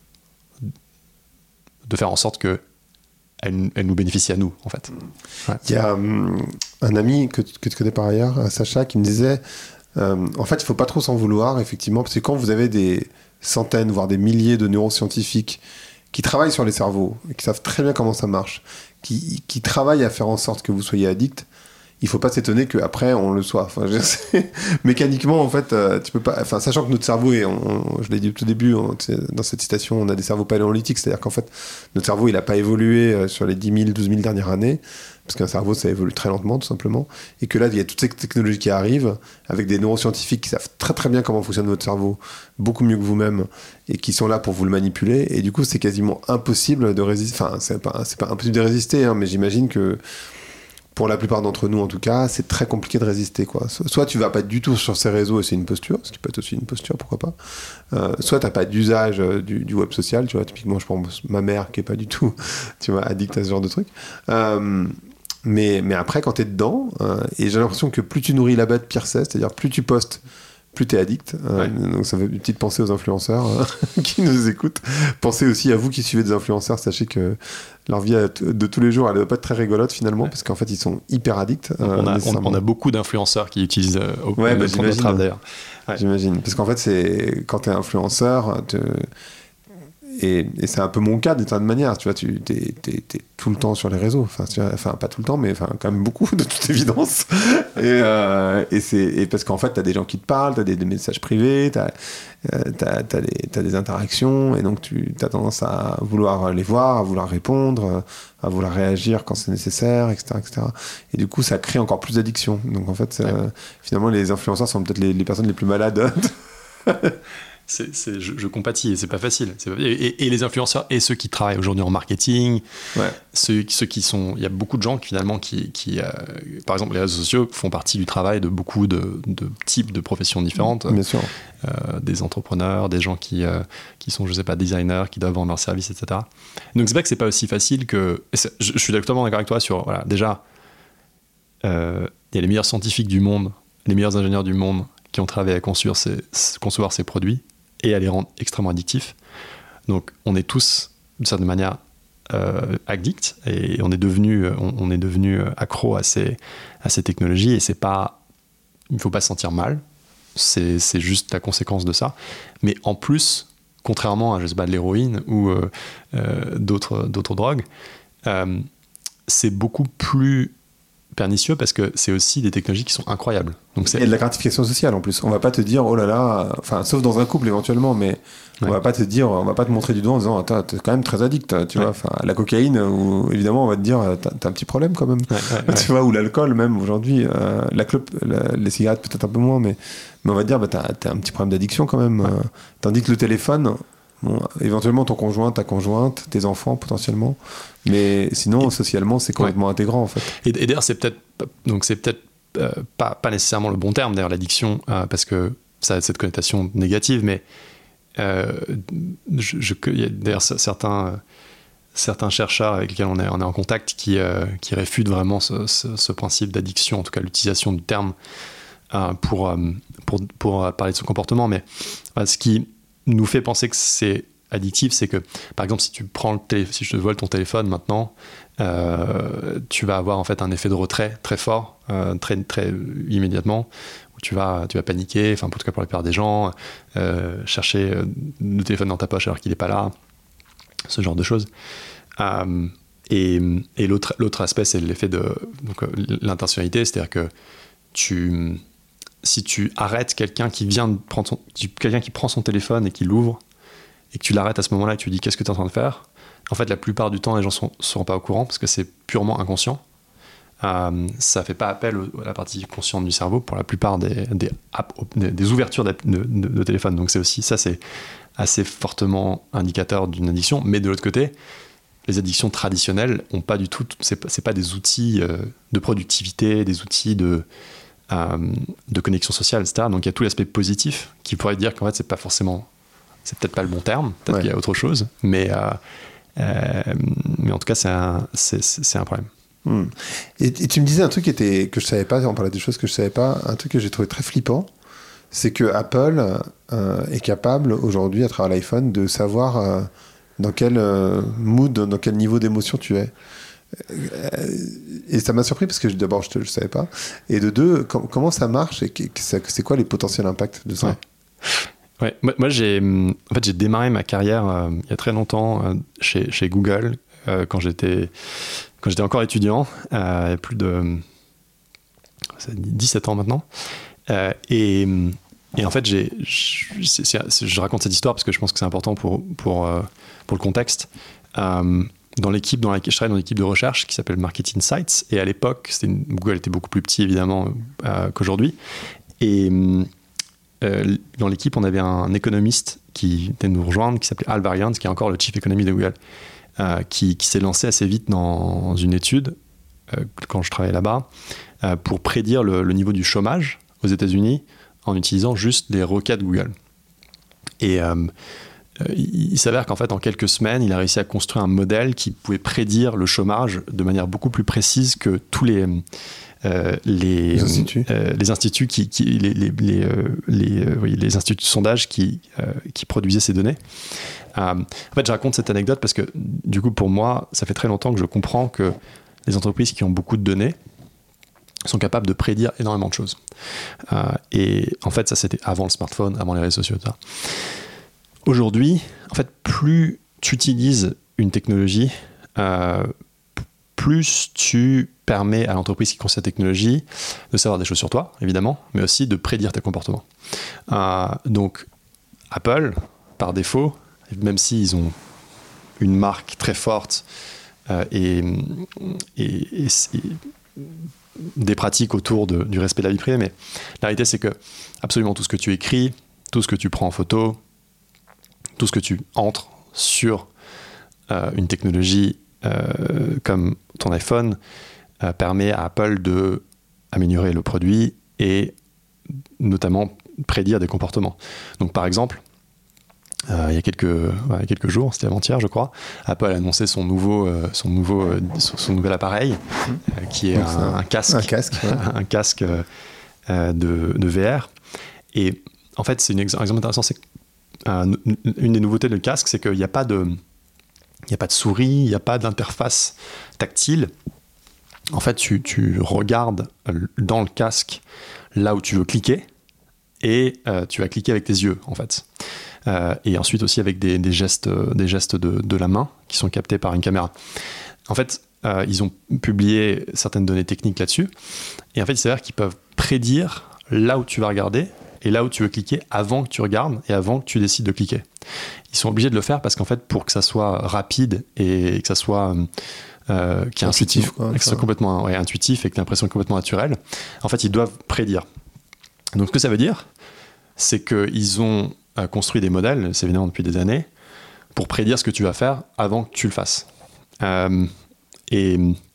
de faire en sorte que elle, elle nous bénéficie à nous, en fait. Ouais. Il y a um, un ami que, que tu connais par ailleurs, Sacha, qui me disait euh, en fait, il ne faut pas trop s'en vouloir, effectivement, parce que quand vous avez des centaines, voire des milliers de neuroscientifiques qui travaillent sur les cerveaux, qui savent très bien comment ça marche, qui, qui travaillent à faire en sorte que vous soyez addict, il ne faut pas s'étonner qu'après on le soit. Enfin, je veux dire, mécaniquement, en fait, euh, tu peux pas. Enfin, sachant que notre cerveau est, on, on, je l'ai dit au tout début, on, dans cette citation, on a des cerveaux paléolithiques, c'est-à-dire qu'en fait, notre cerveau, il n'a pas évolué euh, sur les dix mille, douze mille dernières années, parce qu'un cerveau, ça évolue très lentement, tout simplement, et que là, il y a toutes ces technologies qui arrivent, avec des neuroscientifiques qui savent très très bien comment fonctionne votre cerveau, beaucoup mieux que vous-même, et qui sont là pour vous le manipuler, et du coup, c'est quasiment impossible de résister. Enfin, c'est pas, c'est pas impossible de résister, hein, mais j'imagine que pour la plupart d'entre nous, en tout cas, c'est très compliqué de résister, quoi. Soit tu vas pas du tout sur ces réseaux et c'est une posture, ce qui peut être aussi une posture, pourquoi pas. Euh, soit t'as pas d'usage du, du web social, tu vois. Typiquement, je pense ma mère qui est pas du tout, tu vois, addict à ce genre de truc. Euh, mais, mais après, quand t'es dedans, euh, et j'ai l'impression que plus tu nourris la bête, pire c'est, c'est-à-dire plus tu postes, plus t'es addict. Euh, ouais. Donc ça fait une petite pensée aux influenceurs euh, qui nous écoutent. Pensez aussi à vous qui suivez des influenceurs, sachez que leur vie de tous les jours, elle ne doit pas être très rigolote finalement, ouais. Parce qu'en fait, ils sont hyper addicts. Euh, on, a, on, on a beaucoup d'influenceurs qui utilisent euh, au ouais, bah, j'imagine, notre d'ailleurs. Ouais. J'imagine. Parce qu'en fait, c'est quand tu es influenceur, te... et, et c'est un peu mon cas d'une certaine manière. Tu vois, tu es, tout le temps sur les réseaux. Enfin, tu vois, enfin, pas tout le temps, mais enfin, quand même beaucoup, de toute évidence. et, euh, et, c'est, et parce qu'en fait, tu as des gens qui te parlent, tu as des, des messages privés, tu as euh, des, des interactions, et donc tu as tendance à vouloir les voir, à vouloir répondre, à vouloir réagir quand c'est nécessaire, et cetera, et cetera. Et du coup, ça crée encore plus d'addiction. Donc en fait, ouais. euh, finalement, les influenceurs sont peut-être les, les personnes les plus malades. C'est, c'est, je, je compatis, et c'est pas facile. C'est pas, et, et les influenceurs et ceux qui travaillent aujourd'hui en marketing, ouais. ceux, ceux qui sont, il y a beaucoup de gens qui, finalement qui, qui euh, par exemple, les réseaux sociaux font partie du travail de beaucoup de, de types de professions différentes. Bien sûr. Euh, des entrepreneurs, des gens qui, euh, qui sont, je sais pas, designers, qui doivent vendre leurs services, et cetera. Donc c'est vrai que c'est pas aussi facile que. Je, je suis totalement d'accord avec toi sur, voilà, déjà, euh, il y a les meilleurs scientifiques du monde, les meilleurs ingénieurs du monde qui ont travaillé à concevoir ces, concevoir ces produits et à les rendre extrêmement addictifs. Donc on est tous, d'une certaine manière, euh, addicts, et on est devenu, on, on est devenu accro à ces, à ces technologies, et c'est pas, il ne faut pas se sentir mal, c'est, c'est juste la conséquence de ça. Mais en plus, contrairement à, je sais pas, de l'héroïne ou euh, euh, d'autres, d'autres drogues, euh, c'est beaucoup plus pernicieux parce que c'est aussi des technologies qui sont incroyables. Donc c'est... Et de la gratification sociale en plus. On va pas te dire, oh là là, enfin, sauf dans un couple éventuellement, mais on ouais. va pas te dire, on va pas te montrer du doigt en disant, attends, t'es quand même très addict, tu ouais. vois. Enfin, la cocaïne, ou évidemment, on va te dire, t'as, t'as un petit problème quand même. Ouais, ouais, tu ouais. vois, ou l'alcool même aujourd'hui, euh, la clope, la, les cigarettes peut-être un peu moins, mais, mais on va te dire, bah, t'as, t'as un petit problème d'addiction quand même. Ouais. Euh, tandis que le téléphone, bon, éventuellement ton conjoint, ta conjointe, tes enfants potentiellement, mais sinon et, socialement c'est complètement ouais. intégrant en fait. Et, et d'ailleurs c'est peut-être donc c'est peut-être euh, pas pas nécessairement le bon terme d'ailleurs l'addiction euh, parce que ça a cette connotation négative, mais euh, je, je, il y a d'ailleurs certains euh, certains chercheurs avec lesquels on est on est en contact qui euh, qui réfutent vraiment ce, ce, ce principe d'addiction, en tout cas l'utilisation du terme euh, pour euh, pour pour parler de son comportement, mais euh, ce qui nous fait penser que c'est addictif, c'est que par exemple si tu prends le télé, si je te vole ton téléphone maintenant, euh, tu vas avoir en fait un effet de retrait très fort, euh, très très immédiatement, où tu vas tu vas paniquer, enfin en tout cas pour la plupart des gens, euh, chercher le téléphone dans ta poche alors qu'il n'est pas là, ce genre de choses. Euh, et et l'autre l'autre aspect c'est l'effet de donc l'intentionnalité, c'est-à-dire que tu si tu arrêtes quelqu'un qui vient de prendre son, quelqu'un qui prend son téléphone et qui l'ouvre et que tu l'arrêtes à ce moment-là et que tu dis qu'est-ce que tu es en train de faire, en fait la plupart du temps les gens ne seront pas au courant parce que c'est purement inconscient. Euh, ça ne fait pas appel à la partie consciente du cerveau pour la plupart des, des, des, des ouvertures de, de, de, de téléphone. Donc c'est aussi, ça c'est assez fortement indicateur d'une addiction. Mais de l'autre côté, les addictions traditionnelles ont pas du tout, c'est, c'est pas des outils euh, de productivité, des outils de Euh, de connexion sociale, et cetera. Donc il y a tout l'aspect positif qui pourrait dire qu'en fait c'est pas forcément, c'est peut-être pas le bon terme, peut-être ouais. qu'il y a autre chose, mais euh, euh, mais en tout cas c'est un c'est, c'est un problème. Mmh. Et, et tu me disais un truc qui était que je savais pas, on parlait des choses que je savais pas, un truc que j'ai trouvé très flippant, c'est que Apple euh, est capable aujourd'hui à travers l'iPhone de savoir euh, dans quel euh, mood, dans quel niveau d'émotion tu es. Et ça m'a surpris parce que d'abord je ne savais pas, et de deux com- comment ça marche et que, que ça, c'est quoi les potentiels impacts de ça. Ouais. Ouais. Moi, moi j'ai en fait j'ai démarré ma carrière euh, il y a très longtemps euh, chez, chez Google euh, quand j'étais quand j'étais encore étudiant, euh, il y a plus de dix-sept ans maintenant, euh, et et en fait j'ai je, c'est, c'est, je raconte cette histoire parce que je pense que c'est important pour pour euh, pour le contexte. Euh, dans l'équipe dans laquelle je travaille, dans l'équipe de recherche qui s'appelle Market Insights, et à l'époque c'était une, Google était beaucoup plus petit évidemment euh, qu'aujourd'hui, et euh, dans l'équipe on avait un économiste qui venait nous rejoindre qui s'appelait Al Varian, qui est encore le chief economist de Google, euh, qui, qui s'est lancé assez vite dans une étude euh, quand je travaillais là-bas euh, pour prédire le, le niveau du chômage aux États-Unis en utilisant juste des requêtes Google. Et euh, il s'avère qu'en fait, en quelques semaines, il a réussi à construire un modèle qui pouvait prédire le chômage de manière beaucoup plus précise que tous les euh, les, les instituts, euh, les instituts qui, qui les les les, euh, les, euh, oui, les instituts de sondage qui euh, qui produisaient ces données. Euh, en fait, je raconte cette anecdote parce que du coup, pour moi, ça fait très longtemps que je comprends que les entreprises qui ont beaucoup de données sont capables de prédire énormément de choses. Euh, et en fait, ça c'était avant le smartphone, avant les réseaux sociaux, et cetera. Aujourd'hui, en fait, plus tu utilises une technologie, euh, plus tu permets à l'entreprise qui construit cette technologie de savoir des choses sur toi, évidemment, mais aussi de prédire tes comportements. Euh, donc, Apple, par défaut, même s'ils ont une marque très forte euh, et, et, et, et des pratiques autour de, du respect de la vie privée, mais la réalité, c'est que absolument tout ce que tu écris, tout ce que tu prends en photo, tout ce que tu entres sur euh, une technologie euh, comme ton iPhone euh, permet à Apple de améliorer le produit et notamment prédire des comportements. Donc par exemple, euh, il y a quelques, ouais, il y a quelques jours, c'était avant-hier je crois, Apple a annoncé son nouveau, euh, son nouveau, euh, son, son nouvel appareil euh, qui est un, un, un casque, un casque, ouais. un casque euh, de, de V R. Et en fait, c'est une ex- un exemple intéressant, c'est que Euh, une des nouveautés de casque, c'est qu'il n'y a pas de, il n'y a pas de souris, il n'y a pas d'interface tactile. En fait, tu, tu regardes dans le casque là où tu veux cliquer et euh, tu vas cliquer avec tes yeux, en fait. Euh, et ensuite aussi avec des, des gestes, des gestes de, de la main qui sont captés par une caméra. En fait, euh, ils ont publié certaines données techniques là-dessus. Et en fait, il s'avère qu'ils peuvent prédire là où tu vas regarder et là où tu veux cliquer avant que tu regardes et avant que tu décides de cliquer. Ils sont obligés de le faire parce qu'en fait, pour que ça soit rapide et que ça soit euh, qu'il y ait intuitif, un, quoi, que ça soit complètement ouais, intuitif et que tu aies l'impression complètement naturelle, en fait, ils doivent prédire. Donc, ce que ça veut dire, c'est qu'ils ont euh, construit des modèles, c'est évidemment depuis des années, pour prédire ce que tu vas faire avant que tu le fasses. Euh, et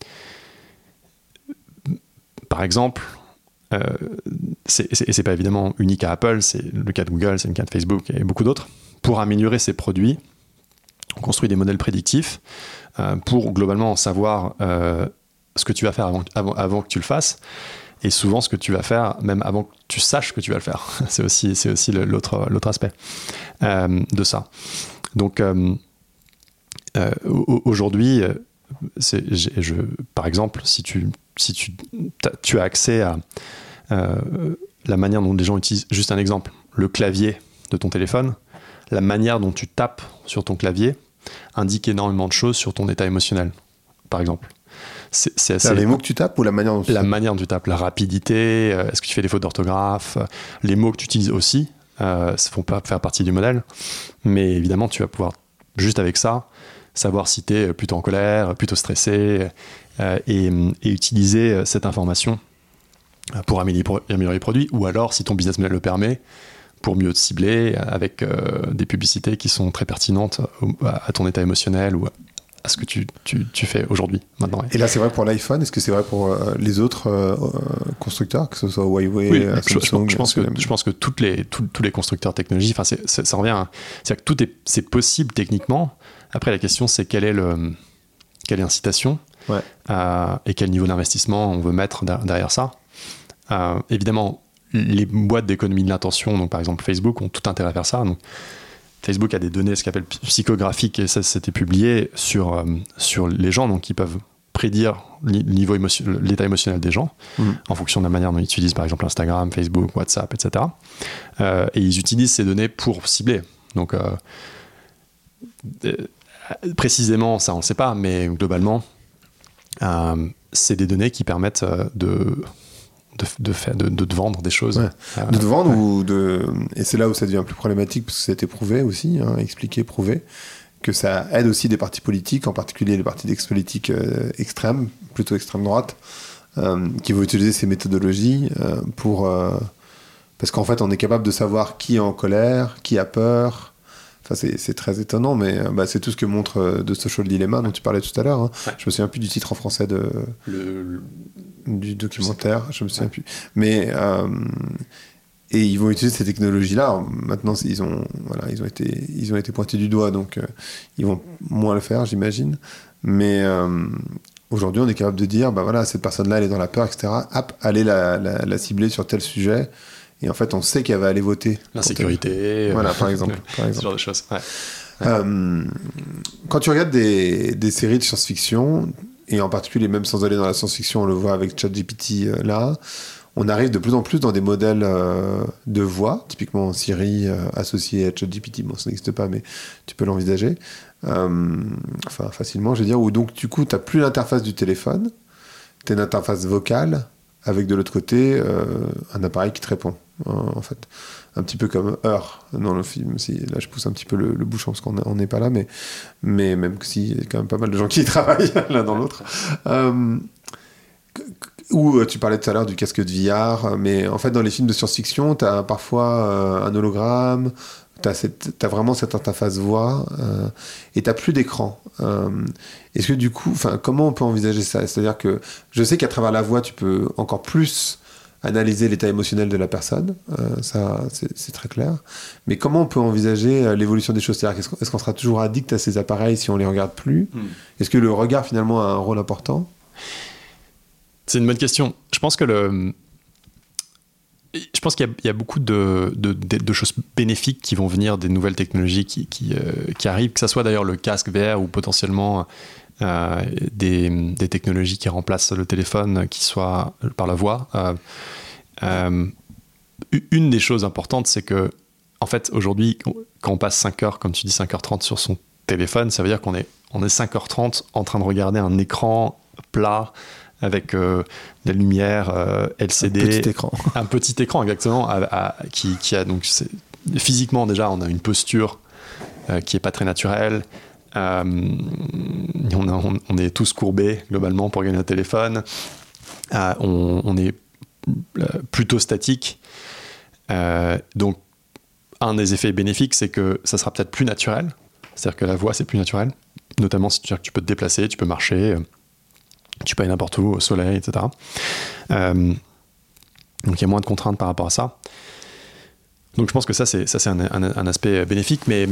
par exemple, euh, c'est, c'est, et c'est pas évidemment unique à Apple, c'est le cas de Google, c'est le cas de Facebook et beaucoup d'autres. Pour améliorer ces produits, on construit des modèles prédictifs euh, pour globalement savoir euh, ce que tu vas faire avant, avant, avant que tu le fasses. Et souvent, ce que tu vas faire, même avant que tu saches que tu vas le faire. C'est aussi, c'est aussi le, l'autre, l'autre aspect euh, de ça. Donc, euh, euh, aujourd'hui, c'est, je, par exemple, si tu, si tu, tu as accès à euh, la manière dont les gens utilisent, juste un exemple, le clavier de ton téléphone, la manière dont tu tapes sur ton clavier indique énormément de choses sur ton état émotionnel, par exemple. C'est, c'est assez... Les mots que tu tapes ou la manière dont tu La tapes manière dont tu tapes, la rapidité, euh, est-ce que tu fais des fautes d'orthographe, euh, les mots que tu utilises aussi, euh, ça ne font pas faire partie du modèle, mais évidemment, tu vas pouvoir, juste avec ça, savoir si tu es plutôt en colère, plutôt stressé, euh, et, et utiliser cette information pour améliorer, améliorer les produits, ou alors, si ton business model le permet, pour mieux te cibler avec euh, des publicités qui sont très pertinentes à, à ton état émotionnel ou à ce que tu, tu, tu fais aujourd'hui, maintenant. Ouais. Et là, c'est vrai pour l'iPhone. Est-ce que c'est vrai pour euh, les autres euh, constructeurs, que ce soit Huawei, oui, Samsung? Je, je, pense que, je pense que toutes les, tout, tous les constructeurs de technologie, enfin, c'est, c'est, ça revient à, c'est-à-dire que tout est, c'est possible techniquement. Après, la question, c'est quelle est, le, quelle est l'incitation ouais. euh, et quel niveau d'investissement on veut mettre derrière ça. Euh, évidemment, les boîtes d'économie de l'intention, donc par exemple Facebook, ont tout intérêt à faire ça. Donc, Facebook a des données, ce qu'on appelle psychographiques, et ça, c'était publié sur, euh, sur les gens, donc ils peuvent prédire le niveau émotion, l'état émotionnel des gens mmh. en fonction de la manière dont ils utilisent, par exemple, Instagram, Facebook, WhatsApp, et cetera. Euh, et ils utilisent ces données pour cibler. Donc, euh, euh, précisément, ça, on ne sait pas, mais globalement, euh, c'est des données qui permettent euh, de... De, de, de, de te vendre des choses. Ouais. Euh, de te vendre ouais. ou de... Et c'est là où ça devient plus problématique, parce que ça a été prouvé aussi, hein, expliqué, prouvé, que ça aide aussi des partis politiques, en particulier les partis d'ex-politique euh, extrêmes, plutôt extrême droite, euh, qui vont utiliser ces méthodologies euh, pour... Euh, parce qu'en fait, on est capable de savoir qui est en colère, qui a peur. Enfin, c'est, c'est très étonnant, mais bah, c'est tout ce que montre euh, The Social Dilemma dont tu parlais tout à l'heure. Hein. Ouais. Je me souviens plus du titre en français de... Le... le... du documentaire, je me souviens ouais. plus. Mais euh, et ils vont utiliser ces technologies-là. Alors, maintenant, ils ont, voilà, ils ont été, ils ont été pointés du doigt, donc euh, ils vont moins le faire, j'imagine. Mais euh, aujourd'hui, on est capable de dire, bah voilà, cette personne-là, elle est dans la peur, et cetera. Hop, allez la, la, la cibler sur tel sujet. Et en fait, on sait qu'elle va aller voter. L'insécurité. Euh... Voilà, par exemple. par exemple. Ce genre de choses. Ouais. Ouais. Euh, quand tu regardes des, des séries de science-fiction, et en particulier même sans aller dans la science-fiction, on le voit avec ChatGPT euh, là, on arrive de plus en plus dans des modèles euh, de voix, typiquement Siri euh, associé à ChatGPT, bon ça n'existe pas mais tu peux l'envisager, euh, enfin facilement je veux dire, où donc du coup tu n'as plus l'interface du téléphone, tu as une interface vocale avec de l'autre côté euh, un appareil qui te répond, hein, en fait. Un petit peu comme Heure dans le film. Si, là, je pousse un petit peu le, le bouchon parce qu'on n'est pas là, mais, mais même si il y a quand même pas mal de gens qui y travaillent l'un dans l'autre. Euh, ou tu parlais tout à l'heure du casque de V R, mais en fait, dans les films de science-fiction, tu as parfois euh, un hologramme, tu as vraiment cette interface voix, euh, et tu n'as plus d'écran. Euh, est-ce que du coup, comment on peut envisager ça ? C'est-à-dire que je sais qu'à travers la voix, tu peux encore plus analyser l'état émotionnel de la personne, euh, ça c'est, c'est très clair. Mais comment on peut envisager euh, l'évolution des choses ? C'est-à-dire, est-ce qu'on, est-ce qu'on sera toujours addict à ces appareils si on les regarde plus ? mm. Est-ce que le regard finalement a un rôle important ? C'est une bonne question. Je pense que le, je pense qu'il y a, il y a beaucoup de, de, de, de choses bénéfiques qui vont venir des nouvelles technologies qui, qui, euh, qui arrivent, que ça soit d'ailleurs le casque V R ou potentiellement Euh, des, des technologies qui remplacent le téléphone, qui soient par la voix. Euh, euh, une des choses importantes, c'est que, en fait, aujourd'hui, quand on passe cinq heures, comme tu dis, cinq heures trente sur son téléphone, ça veut dire qu'on est, on est cinq heures trente en train de regarder un écran plat avec euh, de la lumière euh, L C D. Un petit écran. Un petit écran, exactement, à, à, qui, qui a donc... C'est, physiquement, déjà, on a une posture euh, qui n'est pas très naturelle. Euh, on, a, on, on est tous courbés, globalement, pour regarder notre téléphone. Euh, on, on est plutôt statique. Euh, donc, un des effets bénéfiques, c'est que ça sera peut-être plus naturel. C'est-à-dire que la voix, c'est plus naturel. Notamment, si tu, tu peux te déplacer, tu peux marcher, tu peux aller n'importe où, au soleil, et cetera. Euh, donc, il y a moins de contraintes par rapport à ça. Donc, je pense que ça, c'est, ça, c'est un, un, un aspect bénéfique. Mais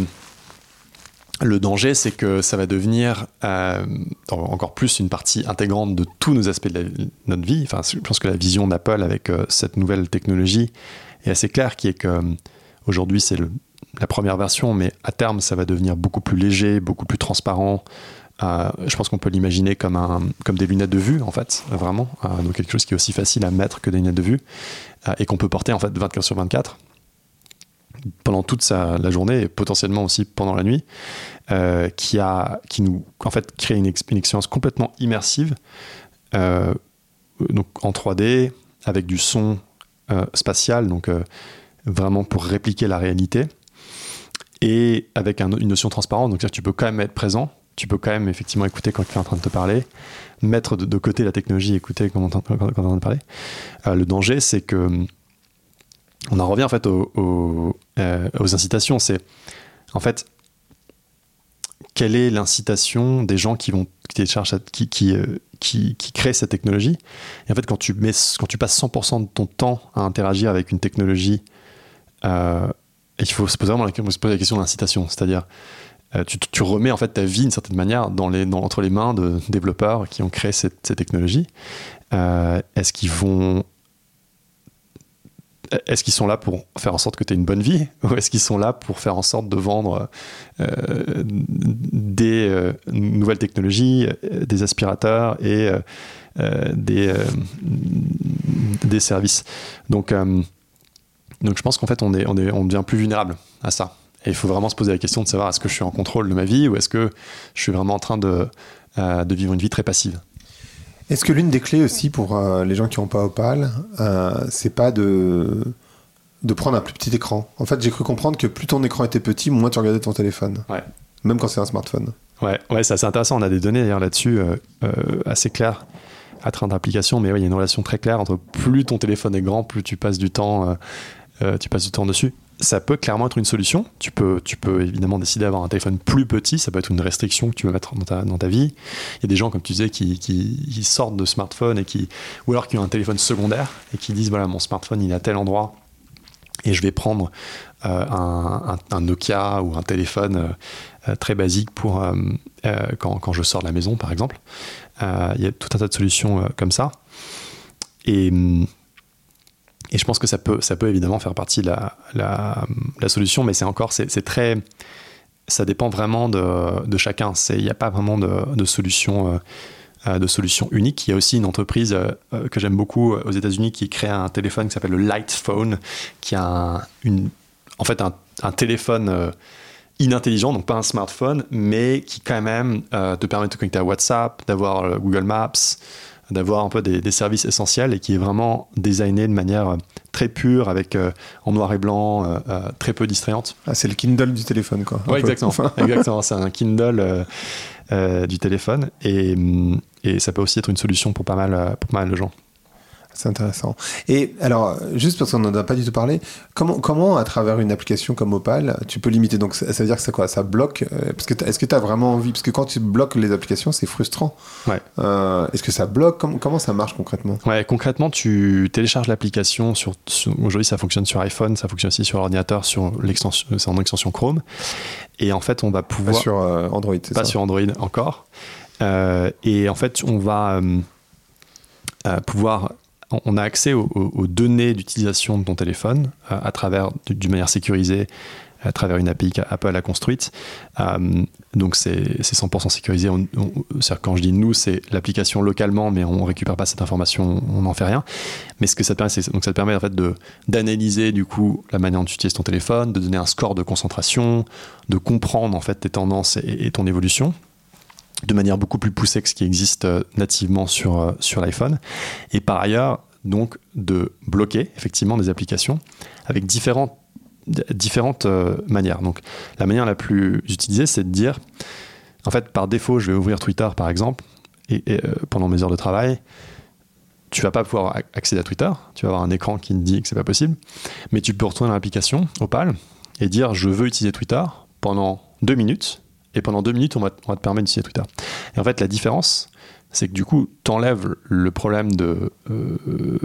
le danger, c'est que ça va devenir euh, encore plus une partie intégrante de tous nos aspects de, la, de notre vie. Enfin, je pense que la vision d'Apple avec euh, cette nouvelle technologie est assez claire, qui est que euh, aujourd'hui, c'est le, la première version, mais à terme, ça va devenir beaucoup plus léger, beaucoup plus transparent. Euh, je pense qu'on peut l'imaginer comme, un, comme des lunettes de vue, en fait, vraiment. Euh, donc quelque chose qui est aussi facile à mettre que des lunettes de vue euh, et qu'on peut porter en fait vingt-quatre sur vingt-quatre pendant toute sa, la journée et potentiellement aussi pendant la nuit, euh, qui, a, qui nous en fait, crée une, une expérience complètement immersive, euh, donc en trois D, avec du son euh, spatial, donc euh, vraiment pour répliquer la réalité, et avec un, une notion transparente, donc c'est-à-dire que tu peux quand même être présent, tu peux quand même effectivement écouter quand tu es en train de te parler, mettre de, de côté la technologie et écouter quand, quand, quand, quand tu es en train de parler. Euh, le danger, c'est que on en revient en fait aux, aux, euh, aux incitations. C'est en fait quelle est l'incitation des gens qui vont qui téléchargent, qui qui, euh, qui qui créent cette technologie. Et en fait, quand tu mets, quand tu passes cent pour cent de ton temps à interagir avec une technologie, euh, il faut se poser vraiment la, se poser la question de l'incitation. C'est-à-dire, euh, tu, tu remets en fait ta vie d'une certaine manière dans les, dans, entre les mains de développeurs qui ont créé cette, cette technologie. Euh, est-ce qu'ils vont Est-ce qu'ils sont là pour faire en sorte que tu aies une bonne vie, ou est-ce qu'ils sont là pour faire en sorte de vendre euh, des euh, nouvelles technologies, euh, des aspirateurs et euh, des, euh, des services. Donc, euh, donc je pense qu'en fait on, est, on, est, on devient plus vulnérable à ça. Et il faut vraiment se poser la question de savoir est-ce que je suis en contrôle de ma vie ou est-ce que je suis vraiment en train de, euh, de vivre une vie très passive. Est-ce que l'une des clés aussi pour euh, les gens qui n'ont pas Opal, euh, c'est pas de, de prendre un plus petit écran? En fait, j'ai cru comprendre que plus ton écran était petit, moins tu regardais ton téléphone. Ouais. Même quand c'est un smartphone. Ouais, ouais, c'est assez intéressant. On a des données d'ailleurs là-dessus euh, euh, assez claires à travers d'applications, mais ouais, il y a une relation très claire entre plus ton téléphone est grand, plus tu passes du temps, euh, euh, tu passes du temps dessus. Ça peut clairement être une solution. Tu peux, tu peux évidemment décider d'avoir un téléphone plus petit. Ça peut être une restriction que tu veux mettre dans ta, dans ta vie. Il y a des gens, comme tu disais, qui, qui, qui sortent de smartphone et qui, ou alors qui ont un téléphone secondaire et qui disent voilà, mon smartphone il est à tel endroit et je vais prendre euh, un, un, un Nokia ou un téléphone euh, très basique pour euh, euh, quand, quand je sors de la maison, par exemple. Euh, il y a tout un tas de solutions euh, comme ça. Et Et je pense que ça peut, ça peut évidemment faire partie de la, la, la solution, mais c'est encore, c'est, c'est très, ça dépend vraiment de, de chacun. Il n'y a pas vraiment de, de, solution, euh, de solution unique. Il y a aussi une entreprise euh, que j'aime beaucoup aux États-Unis qui crée un téléphone qui s'appelle le Light Phone, qui a un, une, en fait un, un téléphone euh, inintelligent, donc pas un smartphone, mais qui quand même euh, te permet de te connecter à WhatsApp, d'avoir euh, Google Maps, d'avoir un peu des, des services essentiels et qui est vraiment designé de manière très pure, avec euh, en noir et blanc, euh, euh, très peu distrayante. Ah, c'est le Kindle du téléphone, quoi. Oui, exactement. Enfin. exactement. C'est un Kindle euh, euh, du téléphone et, et ça peut aussi être une solution pour pas mal, pour pas mal de gens. C'est intéressant. Et alors, juste parce qu'on n'en a pas du tout parlé, comment, comment à travers une application comme Opal, tu peux limiter? Donc, ça, ça veut dire que c'est quoi? Ça bloque euh, parce que est-ce que tu as vraiment envie? Parce que quand tu bloques les applications, c'est frustrant. Ouais. Euh, est-ce que ça bloque? Comment, comment ça marche concrètement? Ouais, concrètement, tu télécharges l'application. Sur, sur, aujourd'hui, ça fonctionne sur iPhone, ça fonctionne aussi sur ordinateur, sur l'extension, c'est en extension Chrome. Et en fait, on va pouvoir... Pas sur euh, Android, c'est Pas ça? sur Android encore. Euh, et en fait, on va euh, euh, pouvoir... On a accès aux, aux données d'utilisation de ton téléphone euh, à travers, d'une manière sécurisée, à travers une A P I qu'Apple a construite. Euh, donc c'est, c'est cent pour cent sécurisé. On, on, c'est-à-dire quand je dis nous, c'est l'application localement, mais on ne récupère pas cette information, on n'en fait rien. Mais ce que ça te permet, c'est, donc ça te permet en fait de, d'analyser du coup la manière dont tu utilises ton téléphone, de donner un score de concentration, de comprendre en fait tes tendances et, et ton évolution. de manière beaucoup plus poussée que ce qui existe euh, nativement sur, euh, sur l'iPhone. Et par ailleurs, donc, de bloquer effectivement des applications avec différentes, différentes euh, manières. Donc, la manière la plus utilisée, c'est de dire, en fait, par défaut, je vais ouvrir Twitter, par exemple, et, et euh, pendant mes heures de travail, tu vas pas pouvoir accéder à Twitter, tu vas avoir un écran qui te dit que c'est pas possible, mais tu peux retourner dans l'application Opal et dire je veux utiliser Twitter pendant deux minutes, et pendant deux minutes on va, on va te permettre d'utiliser Twitter. Et en fait la différence, c'est que du coup t'enlèves le problème de euh,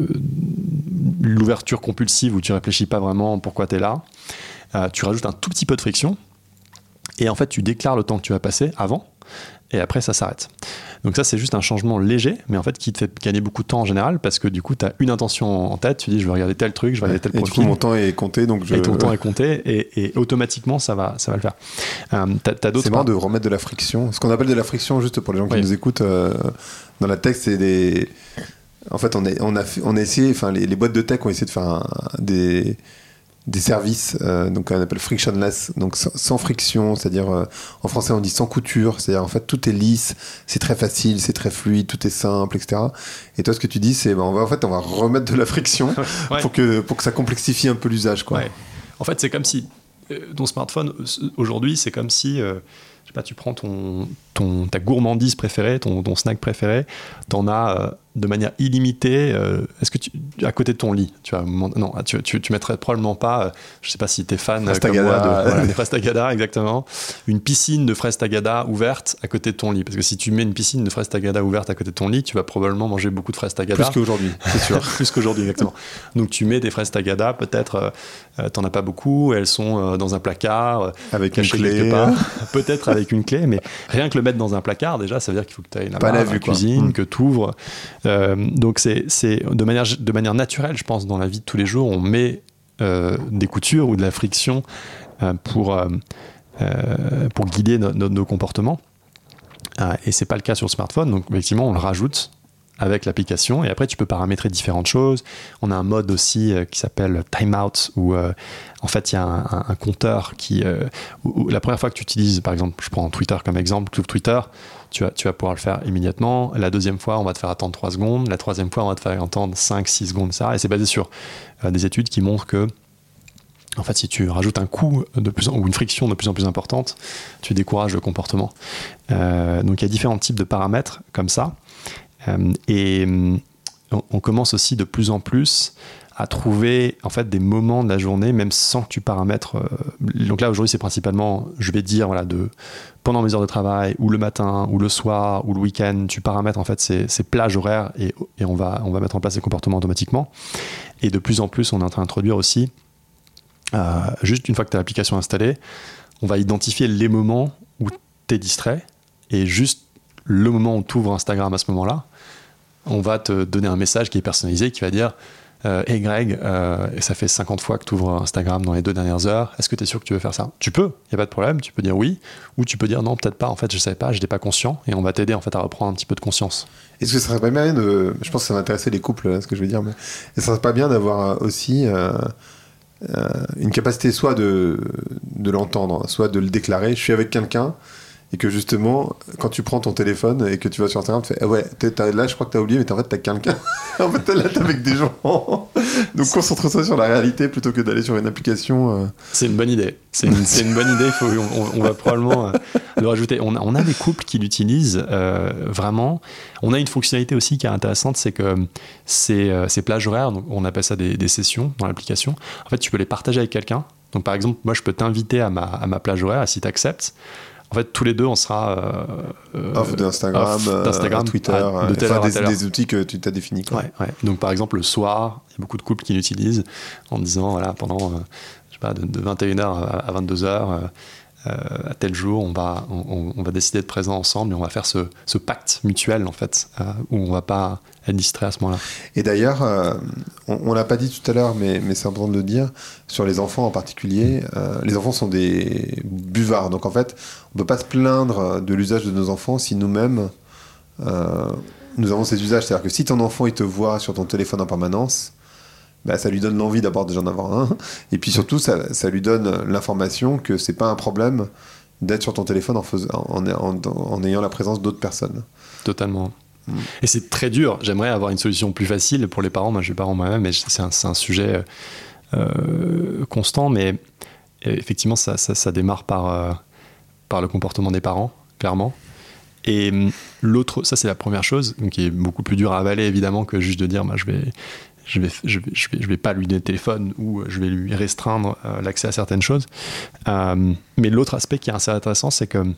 l'ouverture compulsive où tu réfléchis pas vraiment pourquoi t'es là, euh, tu rajoutes un tout petit peu de friction, et en fait tu déclares le temps que tu vas passer avant, et après ça s'arrête. Donc ça c'est juste un changement léger, mais en fait qui te fait gagner beaucoup de temps en général, parce que du coup tu as une intention en tête, tu dis je vais regarder tel truc, je vais regarder tel et profil. Et du coup mon temps est compté, donc je... Et ton temps est compté, et, et automatiquement ça va, ça va le faire. Euh, t'as, t'as d'autres c'est marrant de remettre de la friction. Ce qu'on appelle de la friction, juste pour les gens qui oui. nous écoutent, euh, dans la tech, c'est des... En fait on, est, on, a, on a essayé, enfin les, les boîtes de tech ont essayé de faire un, des... des services, euh, donc on appelle frictionless, donc sans, sans friction, c'est-à-dire euh, en français on dit sans couture, c'est-à-dire en fait tout est lisse, c'est très facile, c'est très fluide, tout est simple, et cetera. Et toi ce que tu dis c'est, ben, on va, en fait on va remettre de la friction ouais. pour, que, pour que ça complexifie un peu l'usage, quoi. Ouais. En fait c'est comme si, euh, ton smartphone aujourd'hui c'est comme si, euh, je sais pas, tu prends ton, ton, ta gourmandise préférée, ton, ton snack préféré, t'en as euh, de manière illimitée, euh, est-ce que tu, à côté de ton lit, tu vois, non, tu, tu, tu mettrais probablement pas, euh, je sais pas si t'es fan fraises comme tagada. moi de, voilà, des fraises tagada, exactement, une piscine de fraises tagada ouverte à côté de ton lit, parce que si tu mets une piscine de fraises tagada ouverte à côté de ton lit, tu vas probablement manger beaucoup de fraises tagada. Plus qu'aujourd'hui, c'est sûr. Plus qu'aujourd'hui, exactement. Donc tu mets des fraises tagada, peut-être euh, t'en as pas beaucoup, elles sont euh, dans un placard, euh, avec une clé, quelque part, peut-être avec une clé, mais rien que le mettre dans un placard, déjà, ça veut dire qu'il faut que tu ailles là-bas, à la cuisine, mmh. que tu ouvres. Euh, donc, c'est, c'est de, manière, de manière naturelle, je pense, dans la vie de tous les jours, on met euh, des coutures ou de la friction euh, pour, euh, euh, pour guider no, no, nos comportements. Euh, et c'est pas le cas sur le smartphone. Donc, effectivement, on le rajoute avec l'application, et après tu peux paramétrer différentes choses. On a un mode aussi euh, qui s'appelle timeout, où euh, en fait il y a un, un, un compteur qui euh, où, où la première fois que tu utilises, par exemple, je prends Twitter comme exemple, tu ouvres Twitter, tu vas, tu vas pouvoir le faire immédiatement. La deuxième fois on va te faire attendre trois secondes, la troisième fois on va te faire attendre cinq six secondes, ça, et c'est basé sur euh, des études qui montrent que en fait, si tu rajoutes un coût de plus en, ou une friction de plus en plus importante, tu décourages le comportement. Euh, donc il y a différents types de paramètres comme ça. Euh, et on, on commence aussi de plus en plus à trouver en fait des moments de la journée, même sans que tu paramètres. Euh, donc là aujourd'hui c'est principalement, je vais dire voilà, de pendant mes heures de travail, ou le matin, ou le soir, ou le week-end, tu paramètres en fait ces, ces plages horaires, et, et on va on va mettre en place ces comportements automatiquement. Et de plus en plus on est en train d'introduire aussi, euh, juste une fois que tu as l'application installée, on va identifier les moments où tu es distrait, et juste le moment où tu ouvres Instagram à ce moment-là, on va te donner un message qui est personnalisé, qui va dire euh, « Hey Greg, euh, et ça fait cinquante fois que tu ouvres Instagram dans les deux dernières heures, est-ce que tu es sûr que tu veux faire ça ?» Tu peux, il n'y a pas de problème, tu peux dire oui, ou tu peux dire non, peut-être pas, en fait je ne savais pas, je n'étais pas conscient, et on va t'aider en fait à reprendre un petit peu de conscience. Est-ce que ça serait pas bien de... Je pense que ça va intéresser les couples, là, ce que je veux dire, mais est-ce que ça serait pas bien d'avoir aussi euh, euh, une capacité soit de, de l'entendre, soit de le déclarer, je suis avec quelqu'un, et que justement, quand tu prends ton téléphone et que tu vas sur Instagram, tu fais ah ouais, là je crois que t'as oublié, mais en fait t'as quelqu'un. En fait là t'es avec des gens. Donc concentre-toi sur la réalité plutôt que d'aller sur une application. Euh... C'est une bonne idée. C'est une, c'est une bonne idée. Faut, on, on va probablement euh, le rajouter. On a, on a des couples qui l'utilisent euh, vraiment. On a une fonctionnalité aussi qui est intéressante, c'est que ces, euh, ces plages horaires, donc on appelle ça des, des sessions dans l'application. En fait, tu peux les partager avec quelqu'un. Donc par exemple, moi je peux t'inviter à ma, à ma plage horaire, et si tu acceptes, en fait, tous les deux, on sera euh, off d'Instagram, off d'Instagram euh, Twitter, à, de telle enfin, des, des outils que tu t'as définis. Quoi. Ouais, ouais. Donc, par exemple, le soir, il y a beaucoup de couples qui l'utilisent en disant, voilà, pendant, euh, je sais pas, de, de vingt et une heures à vingt-deux heures, euh, euh, à tel jour, on va, on, on va décider de être présents ensemble, et on va faire ce, ce pacte mutuel, en fait, euh, où on va pas être distrait à ce moment-là. Et d'ailleurs, euh, on, on l'a pas dit tout à l'heure, mais, mais c'est important de le dire, sur les enfants en particulier, euh, les enfants sont des buvards, donc en fait, on ne peut pas se plaindre de l'usage de nos enfants si nous-mêmes, euh, nous avons ces usages. C'est-à-dire que si ton enfant, il te voit sur ton téléphone en permanence, bah, ça lui donne l'envie d'abord déjà d'en avoir un, et puis surtout, ça, ça lui donne l'information que c'est pas un problème d'être sur ton téléphone en, fais- en, en, en ayant la présence d'autres personnes. Totalement. Mmh. Et c'est très dur. J'aimerais avoir une solution plus facile pour les parents. Moi, je suis parent moi-même, et c'est un, c'est un sujet euh, constant, mais effectivement, ça, ça, ça démarre par, euh, par le comportement des parents, clairement. Et l'autre, ça c'est la première chose, qui est beaucoup plus dur à avaler évidemment que juste de dire bah, je vais, je vais, je vais, je vais, je vais pas lui donner le téléphone ou je vais lui restreindre euh, l'accès à certaines choses. Euh, mais l'autre aspect qui est assez intéressant, c'est que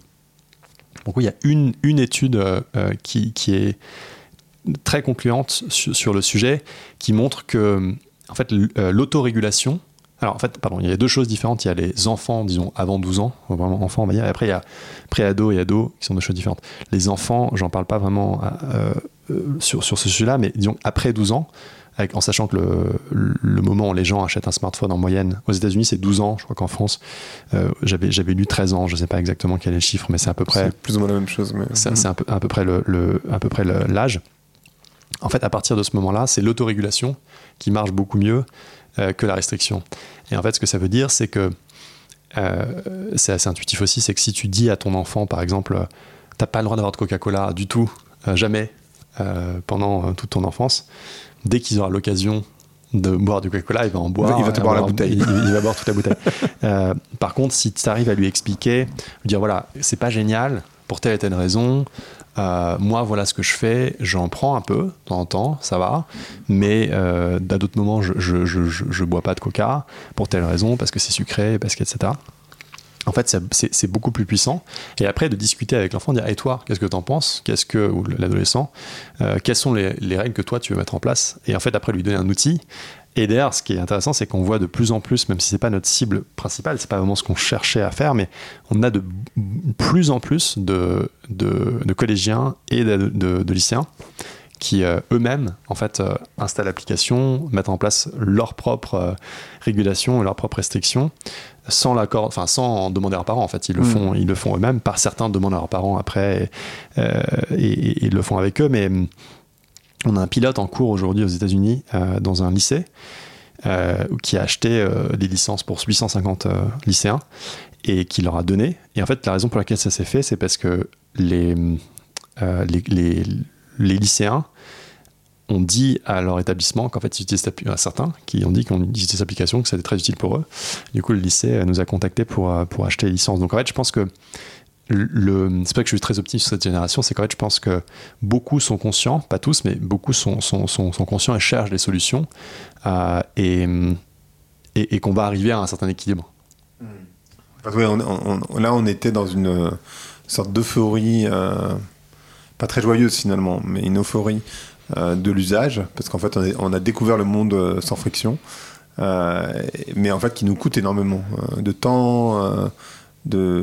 bon, il y a une, une étude euh, qui, qui est très concluante sur, sur le sujet, qui montre que en fait l'autorégulation. Alors en fait, pardon, il y a deux choses différentes. Il y a les enfants, disons, avant douze ans, vraiment enfants, on va dire, et après il y a pré-ados et ados, qui sont deux choses différentes. Les enfants, j'en parle pas vraiment euh, euh, sur, sur ce sujet-là, mais disons, après douze ans, avec, en sachant que le, le moment où les gens achètent un smartphone en moyenne, aux États-Unis c'est douze ans, je crois qu'en France, euh, j'avais, j'avais lu treize ans, je sais pas exactement quel est le chiffre, mais c'est à peu près... C'est plus ou moins la même chose. Mais... C'est, c'est un peu, à peu près, le, le, à peu près le, l'âge. En fait, à partir de ce moment-là, c'est l'autorégulation qui marche beaucoup mieux euh, que la restriction. Et en fait, ce que ça veut dire, c'est que euh, c'est assez intuitif aussi, c'est que si tu dis à ton enfant, par exemple, euh, t'as pas le droit d'avoir de Coca-Cola du tout, euh, jamais, euh, pendant euh, toute ton enfance, dès qu'il aura l'occasion de boire du Coca-Cola, il va en boire. Il va te boire la bouteille. Il, il va boire toute la bouteille. euh, par contre, si tu arrives à lui expliquer, lui dire voilà, c'est pas génial, pour telle et telle raison, Euh, moi voilà ce que je fais, j'en prends un peu de temps en temps, ça va, mais euh, à d'autres moments je, je, je, je, je bois pas de coca pour telle raison, parce que c'est sucré, parce que et cetera. En fait c'est, c'est, c'est beaucoup plus puissant. Et après de discuter avec l'enfant, dire et toi qu'est-ce que t'en penses, qu'est-ce que, ou l'adolescent, euh, quelles sont les, les règles que toi tu veux mettre en place, et en fait après lui donner un outil. Et d'ailleurs, ce qui est intéressant, c'est qu'on voit de plus en plus, même si c'est pas notre cible principale, c'est pas vraiment ce qu'on cherchait à faire, mais on a de plus en plus de, de, de collégiens et de, de, de lycéens qui euh, eux-mêmes en fait euh, installent l'application, mettent en place leur propre euh, régulation et leurs propres restrictions, sans l'accord, enfin sans demander à leurs parents. En fait, ils le font, mmh. ils le font eux-mêmes. Par certains demandent à leurs parents après et, euh, et, et ils le font avec eux, mais on a un pilote en cours aujourd'hui aux États-Unis euh, dans un lycée euh, qui a acheté euh, des licences pour huit cent cinquante euh, lycéens et qui leur a donné. Et en fait, la raison pour laquelle ça s'est fait, c'est parce que les, euh, les, les, les lycéens ont dit à leur établissement qu'en fait, ils utilisaient cette, à certains qui ont dit qu'on utilisait cette application, que c'était très utile pour eux. Du coup, le lycée nous a contactés pour, pour acheter les licences. Donc en fait, je pense que Le, c'est pas que je suis très optimiste sur cette génération, c'est qu'en fait je pense que beaucoup sont conscients, pas tous, mais beaucoup sont, sont, sont, sont conscients et cherchent des solutions euh, et, et, et qu'on va arriver à un certain équilibre. Mmh. Enfin, ouais, on, on, là on était dans une euh, sorte d'euphorie, euh, pas très joyeuse finalement, mais une euphorie euh, de l'usage, parce qu'en fait on, est, on a découvert le monde euh, sans friction, euh, mais en fait qui nous coûte énormément euh, de temps, euh, De,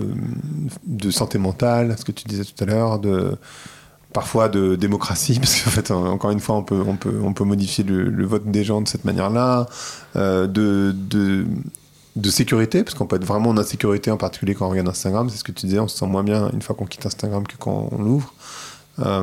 de santé mentale, ce que tu disais tout à l'heure, de, parfois de démocratie, parce qu'en fait, encore une fois, on peut, on peut, on peut modifier le, le vote des gens de cette manière-là, euh, de, de, de sécurité, parce qu'on peut être vraiment en insécurité, en particulier quand on regarde Instagram, c'est ce que tu disais, on se sent moins bien une fois qu'on quitte Instagram que quand on l'ouvre. Euh,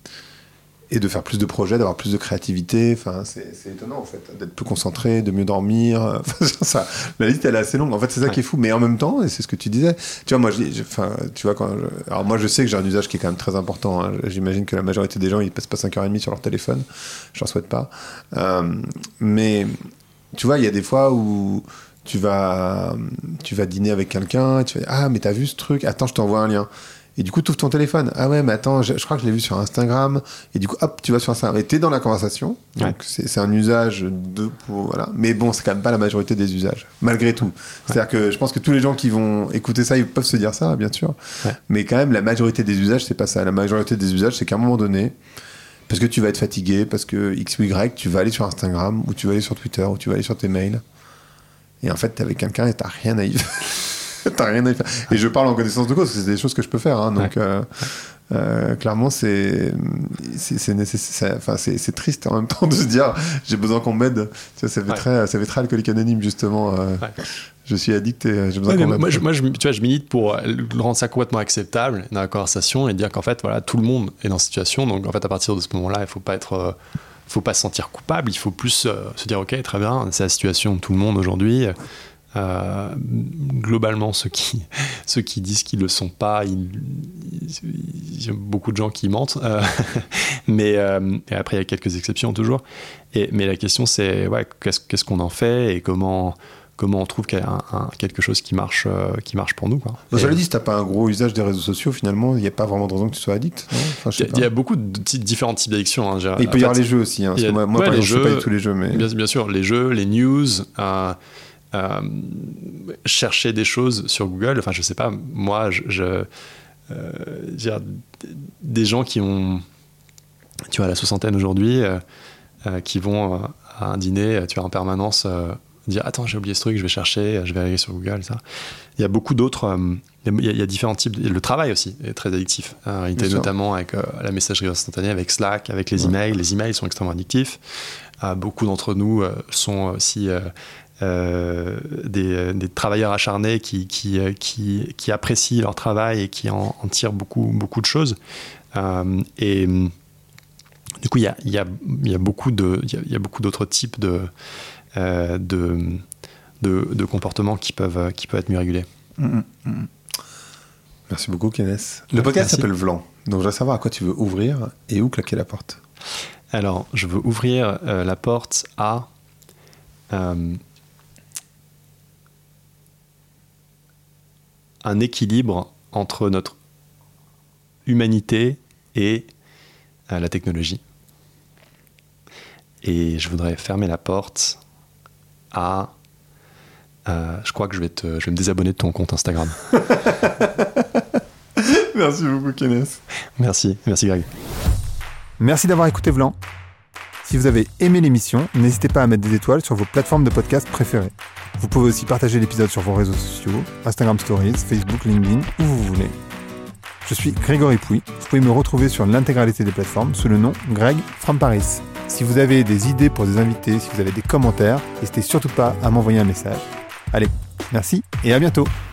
et de faire plus de projets, d'avoir plus de créativité, enfin, c'est, c'est étonnant en fait, d'être plus concentré, de mieux dormir, enfin, ça, la liste elle est assez longue, en fait c'est ça ouais. qui est fou, mais en même temps, et c'est ce que tu disais, tu vois, moi, je, je, enfin, tu vois, quand je, alors moi je sais que j'ai un usage qui est quand même très important, hein. J'imagine que la majorité des gens ils passent pas cinq heures trente sur leur téléphone, je leur souhaite pas, euh, mais tu vois, il y a des fois où tu vas, tu vas dîner avec quelqu'un, et tu vas dire, ah mais t'as vu ce truc, attends je t'envoie un lien. Et du coup, tu ouvres ton téléphone. Ah ouais, mais attends, je, je crois que je l'ai vu sur Instagram. Et du coup, hop, tu vas sur Instagram. Et t'es dans la conversation. Donc, ouais. c'est, c'est un usage de... Pour, voilà. Mais bon, c'est quand même pas la majorité des usages, malgré tout. Ouais. C'est-à-dire que je pense que tous les gens qui vont écouter ça, ils peuvent se dire ça, bien sûr. Ouais. Mais quand même, la majorité des usages, c'est pas ça. La majorité des usages, c'est qu'à un moment donné, parce que tu vas être fatigué, parce que X ou Y, tu vas aller sur Instagram, ou tu vas aller sur Twitter, ou tu vas aller sur tes mails. Et en fait, t'es avec quelqu'un et t'as rien à y faire. T'as rien à y faire. Et je parle en connaissance de cause, parce que c'est des choses que je peux faire. Hein, donc, ouais. euh, euh, clairement, c'est, c'est, c'est, nécessaire, enfin, c'est, c'est triste en même temps de se dire j'ai besoin qu'on m'aide. Tu vois, ça fait, ouais. très, ça fait très alcoolique anonyme, justement. Euh, ouais. Je suis addict et j'ai besoin ouais, qu'on m'aide. Moi, je, moi je, tu vois, je milite pour rendre ça complètement acceptable dans la conversation et dire qu'en fait, voilà, tout le monde est dans cette situation. Donc, en fait, à partir de ce moment-là, il ne faut pas être. Euh, faut pas se sentir coupable. Il faut plus euh, se dire ok, très bien, c'est la situation de tout le monde aujourd'hui. Euh, globalement, ceux qui, ceux qui disent qu'ils ne le sont pas, il y a beaucoup de gens qui mentent. Euh, mais euh, et après, il y a quelques exceptions toujours. Et, mais la question, c'est ouais, qu'est-ce, qu'est-ce qu'on en fait et comment, comment on trouve qu'il y a un, un, quelque chose qui marche, euh, qui marche pour nous, quoi. Bon, cela dit, si tu n'as pas un gros usage des réseaux sociaux, finalement, il n'y a pas vraiment de raison que tu sois addict. Enfin, il, y a, y a beaucoup de t- différents types d'addictions. Hein. Il peut y avoir les jeux aussi. Hein, parce a, que moi, moi ouais, par exemple, jeux, je ne sais pas tous les jeux. Mais... Bien, bien sûr, les jeux, les news... Euh, Euh, chercher des choses sur Google, enfin je sais pas, moi je, je euh, dire, des gens qui ont, tu vois, la soixantaine aujourd'hui, euh, euh, qui vont euh, à un dîner, tu vois, en permanence euh, dire attends j'ai oublié ce truc, je vais chercher, je vais aller sur Google, ça. Il y a beaucoup d'autres, euh, il, y a, il y a différents types, le travail aussi est très addictif, en réalité, notamment avec euh, la messagerie instantanée, avec Slack, avec les ouais. emails, les emails sont extrêmement addictifs. Euh, beaucoup d'entre nous euh, sont aussi euh, Euh, des, des travailleurs acharnés qui, qui, qui, qui apprécient leur travail et qui en, en tirent beaucoup, beaucoup de choses. Euh, et du coup, il y a, y a, y a beaucoup de, y a beaucoup d'autres types de, euh, de, de, de comportements qui peuvent, qui peuvent être mieux régulés. Mmh, mmh. Merci beaucoup, Kenneth. Le podcast Merci. s'appelle Vlan. Donc, je voudrais savoir à quoi tu veux ouvrir et où claquer la porte. Alors, je veux ouvrir euh, la porte à... Euh, un équilibre entre notre humanité et euh, la technologie. Et je voudrais fermer la porte à... Euh, je crois que je vais, te, je vais me désabonner de ton compte Instagram. Merci beaucoup, Kenneth. Merci, merci Greg. Merci d'avoir écouté Vlan. Si vous avez aimé l'émission, n'hésitez pas à mettre des étoiles sur vos plateformes de podcast préférées. Vous pouvez aussi partager l'épisode sur vos réseaux sociaux, Instagram Stories, Facebook, LinkedIn, où vous voulez. Je suis Grégory Pouy. Vous pouvez me retrouver sur l'intégralité des plateformes sous le nom Greg from Paris. Si vous avez des idées pour des invités, si vous avez des commentaires, n'hésitez surtout pas à m'envoyer un message. Allez, merci et à bientôt.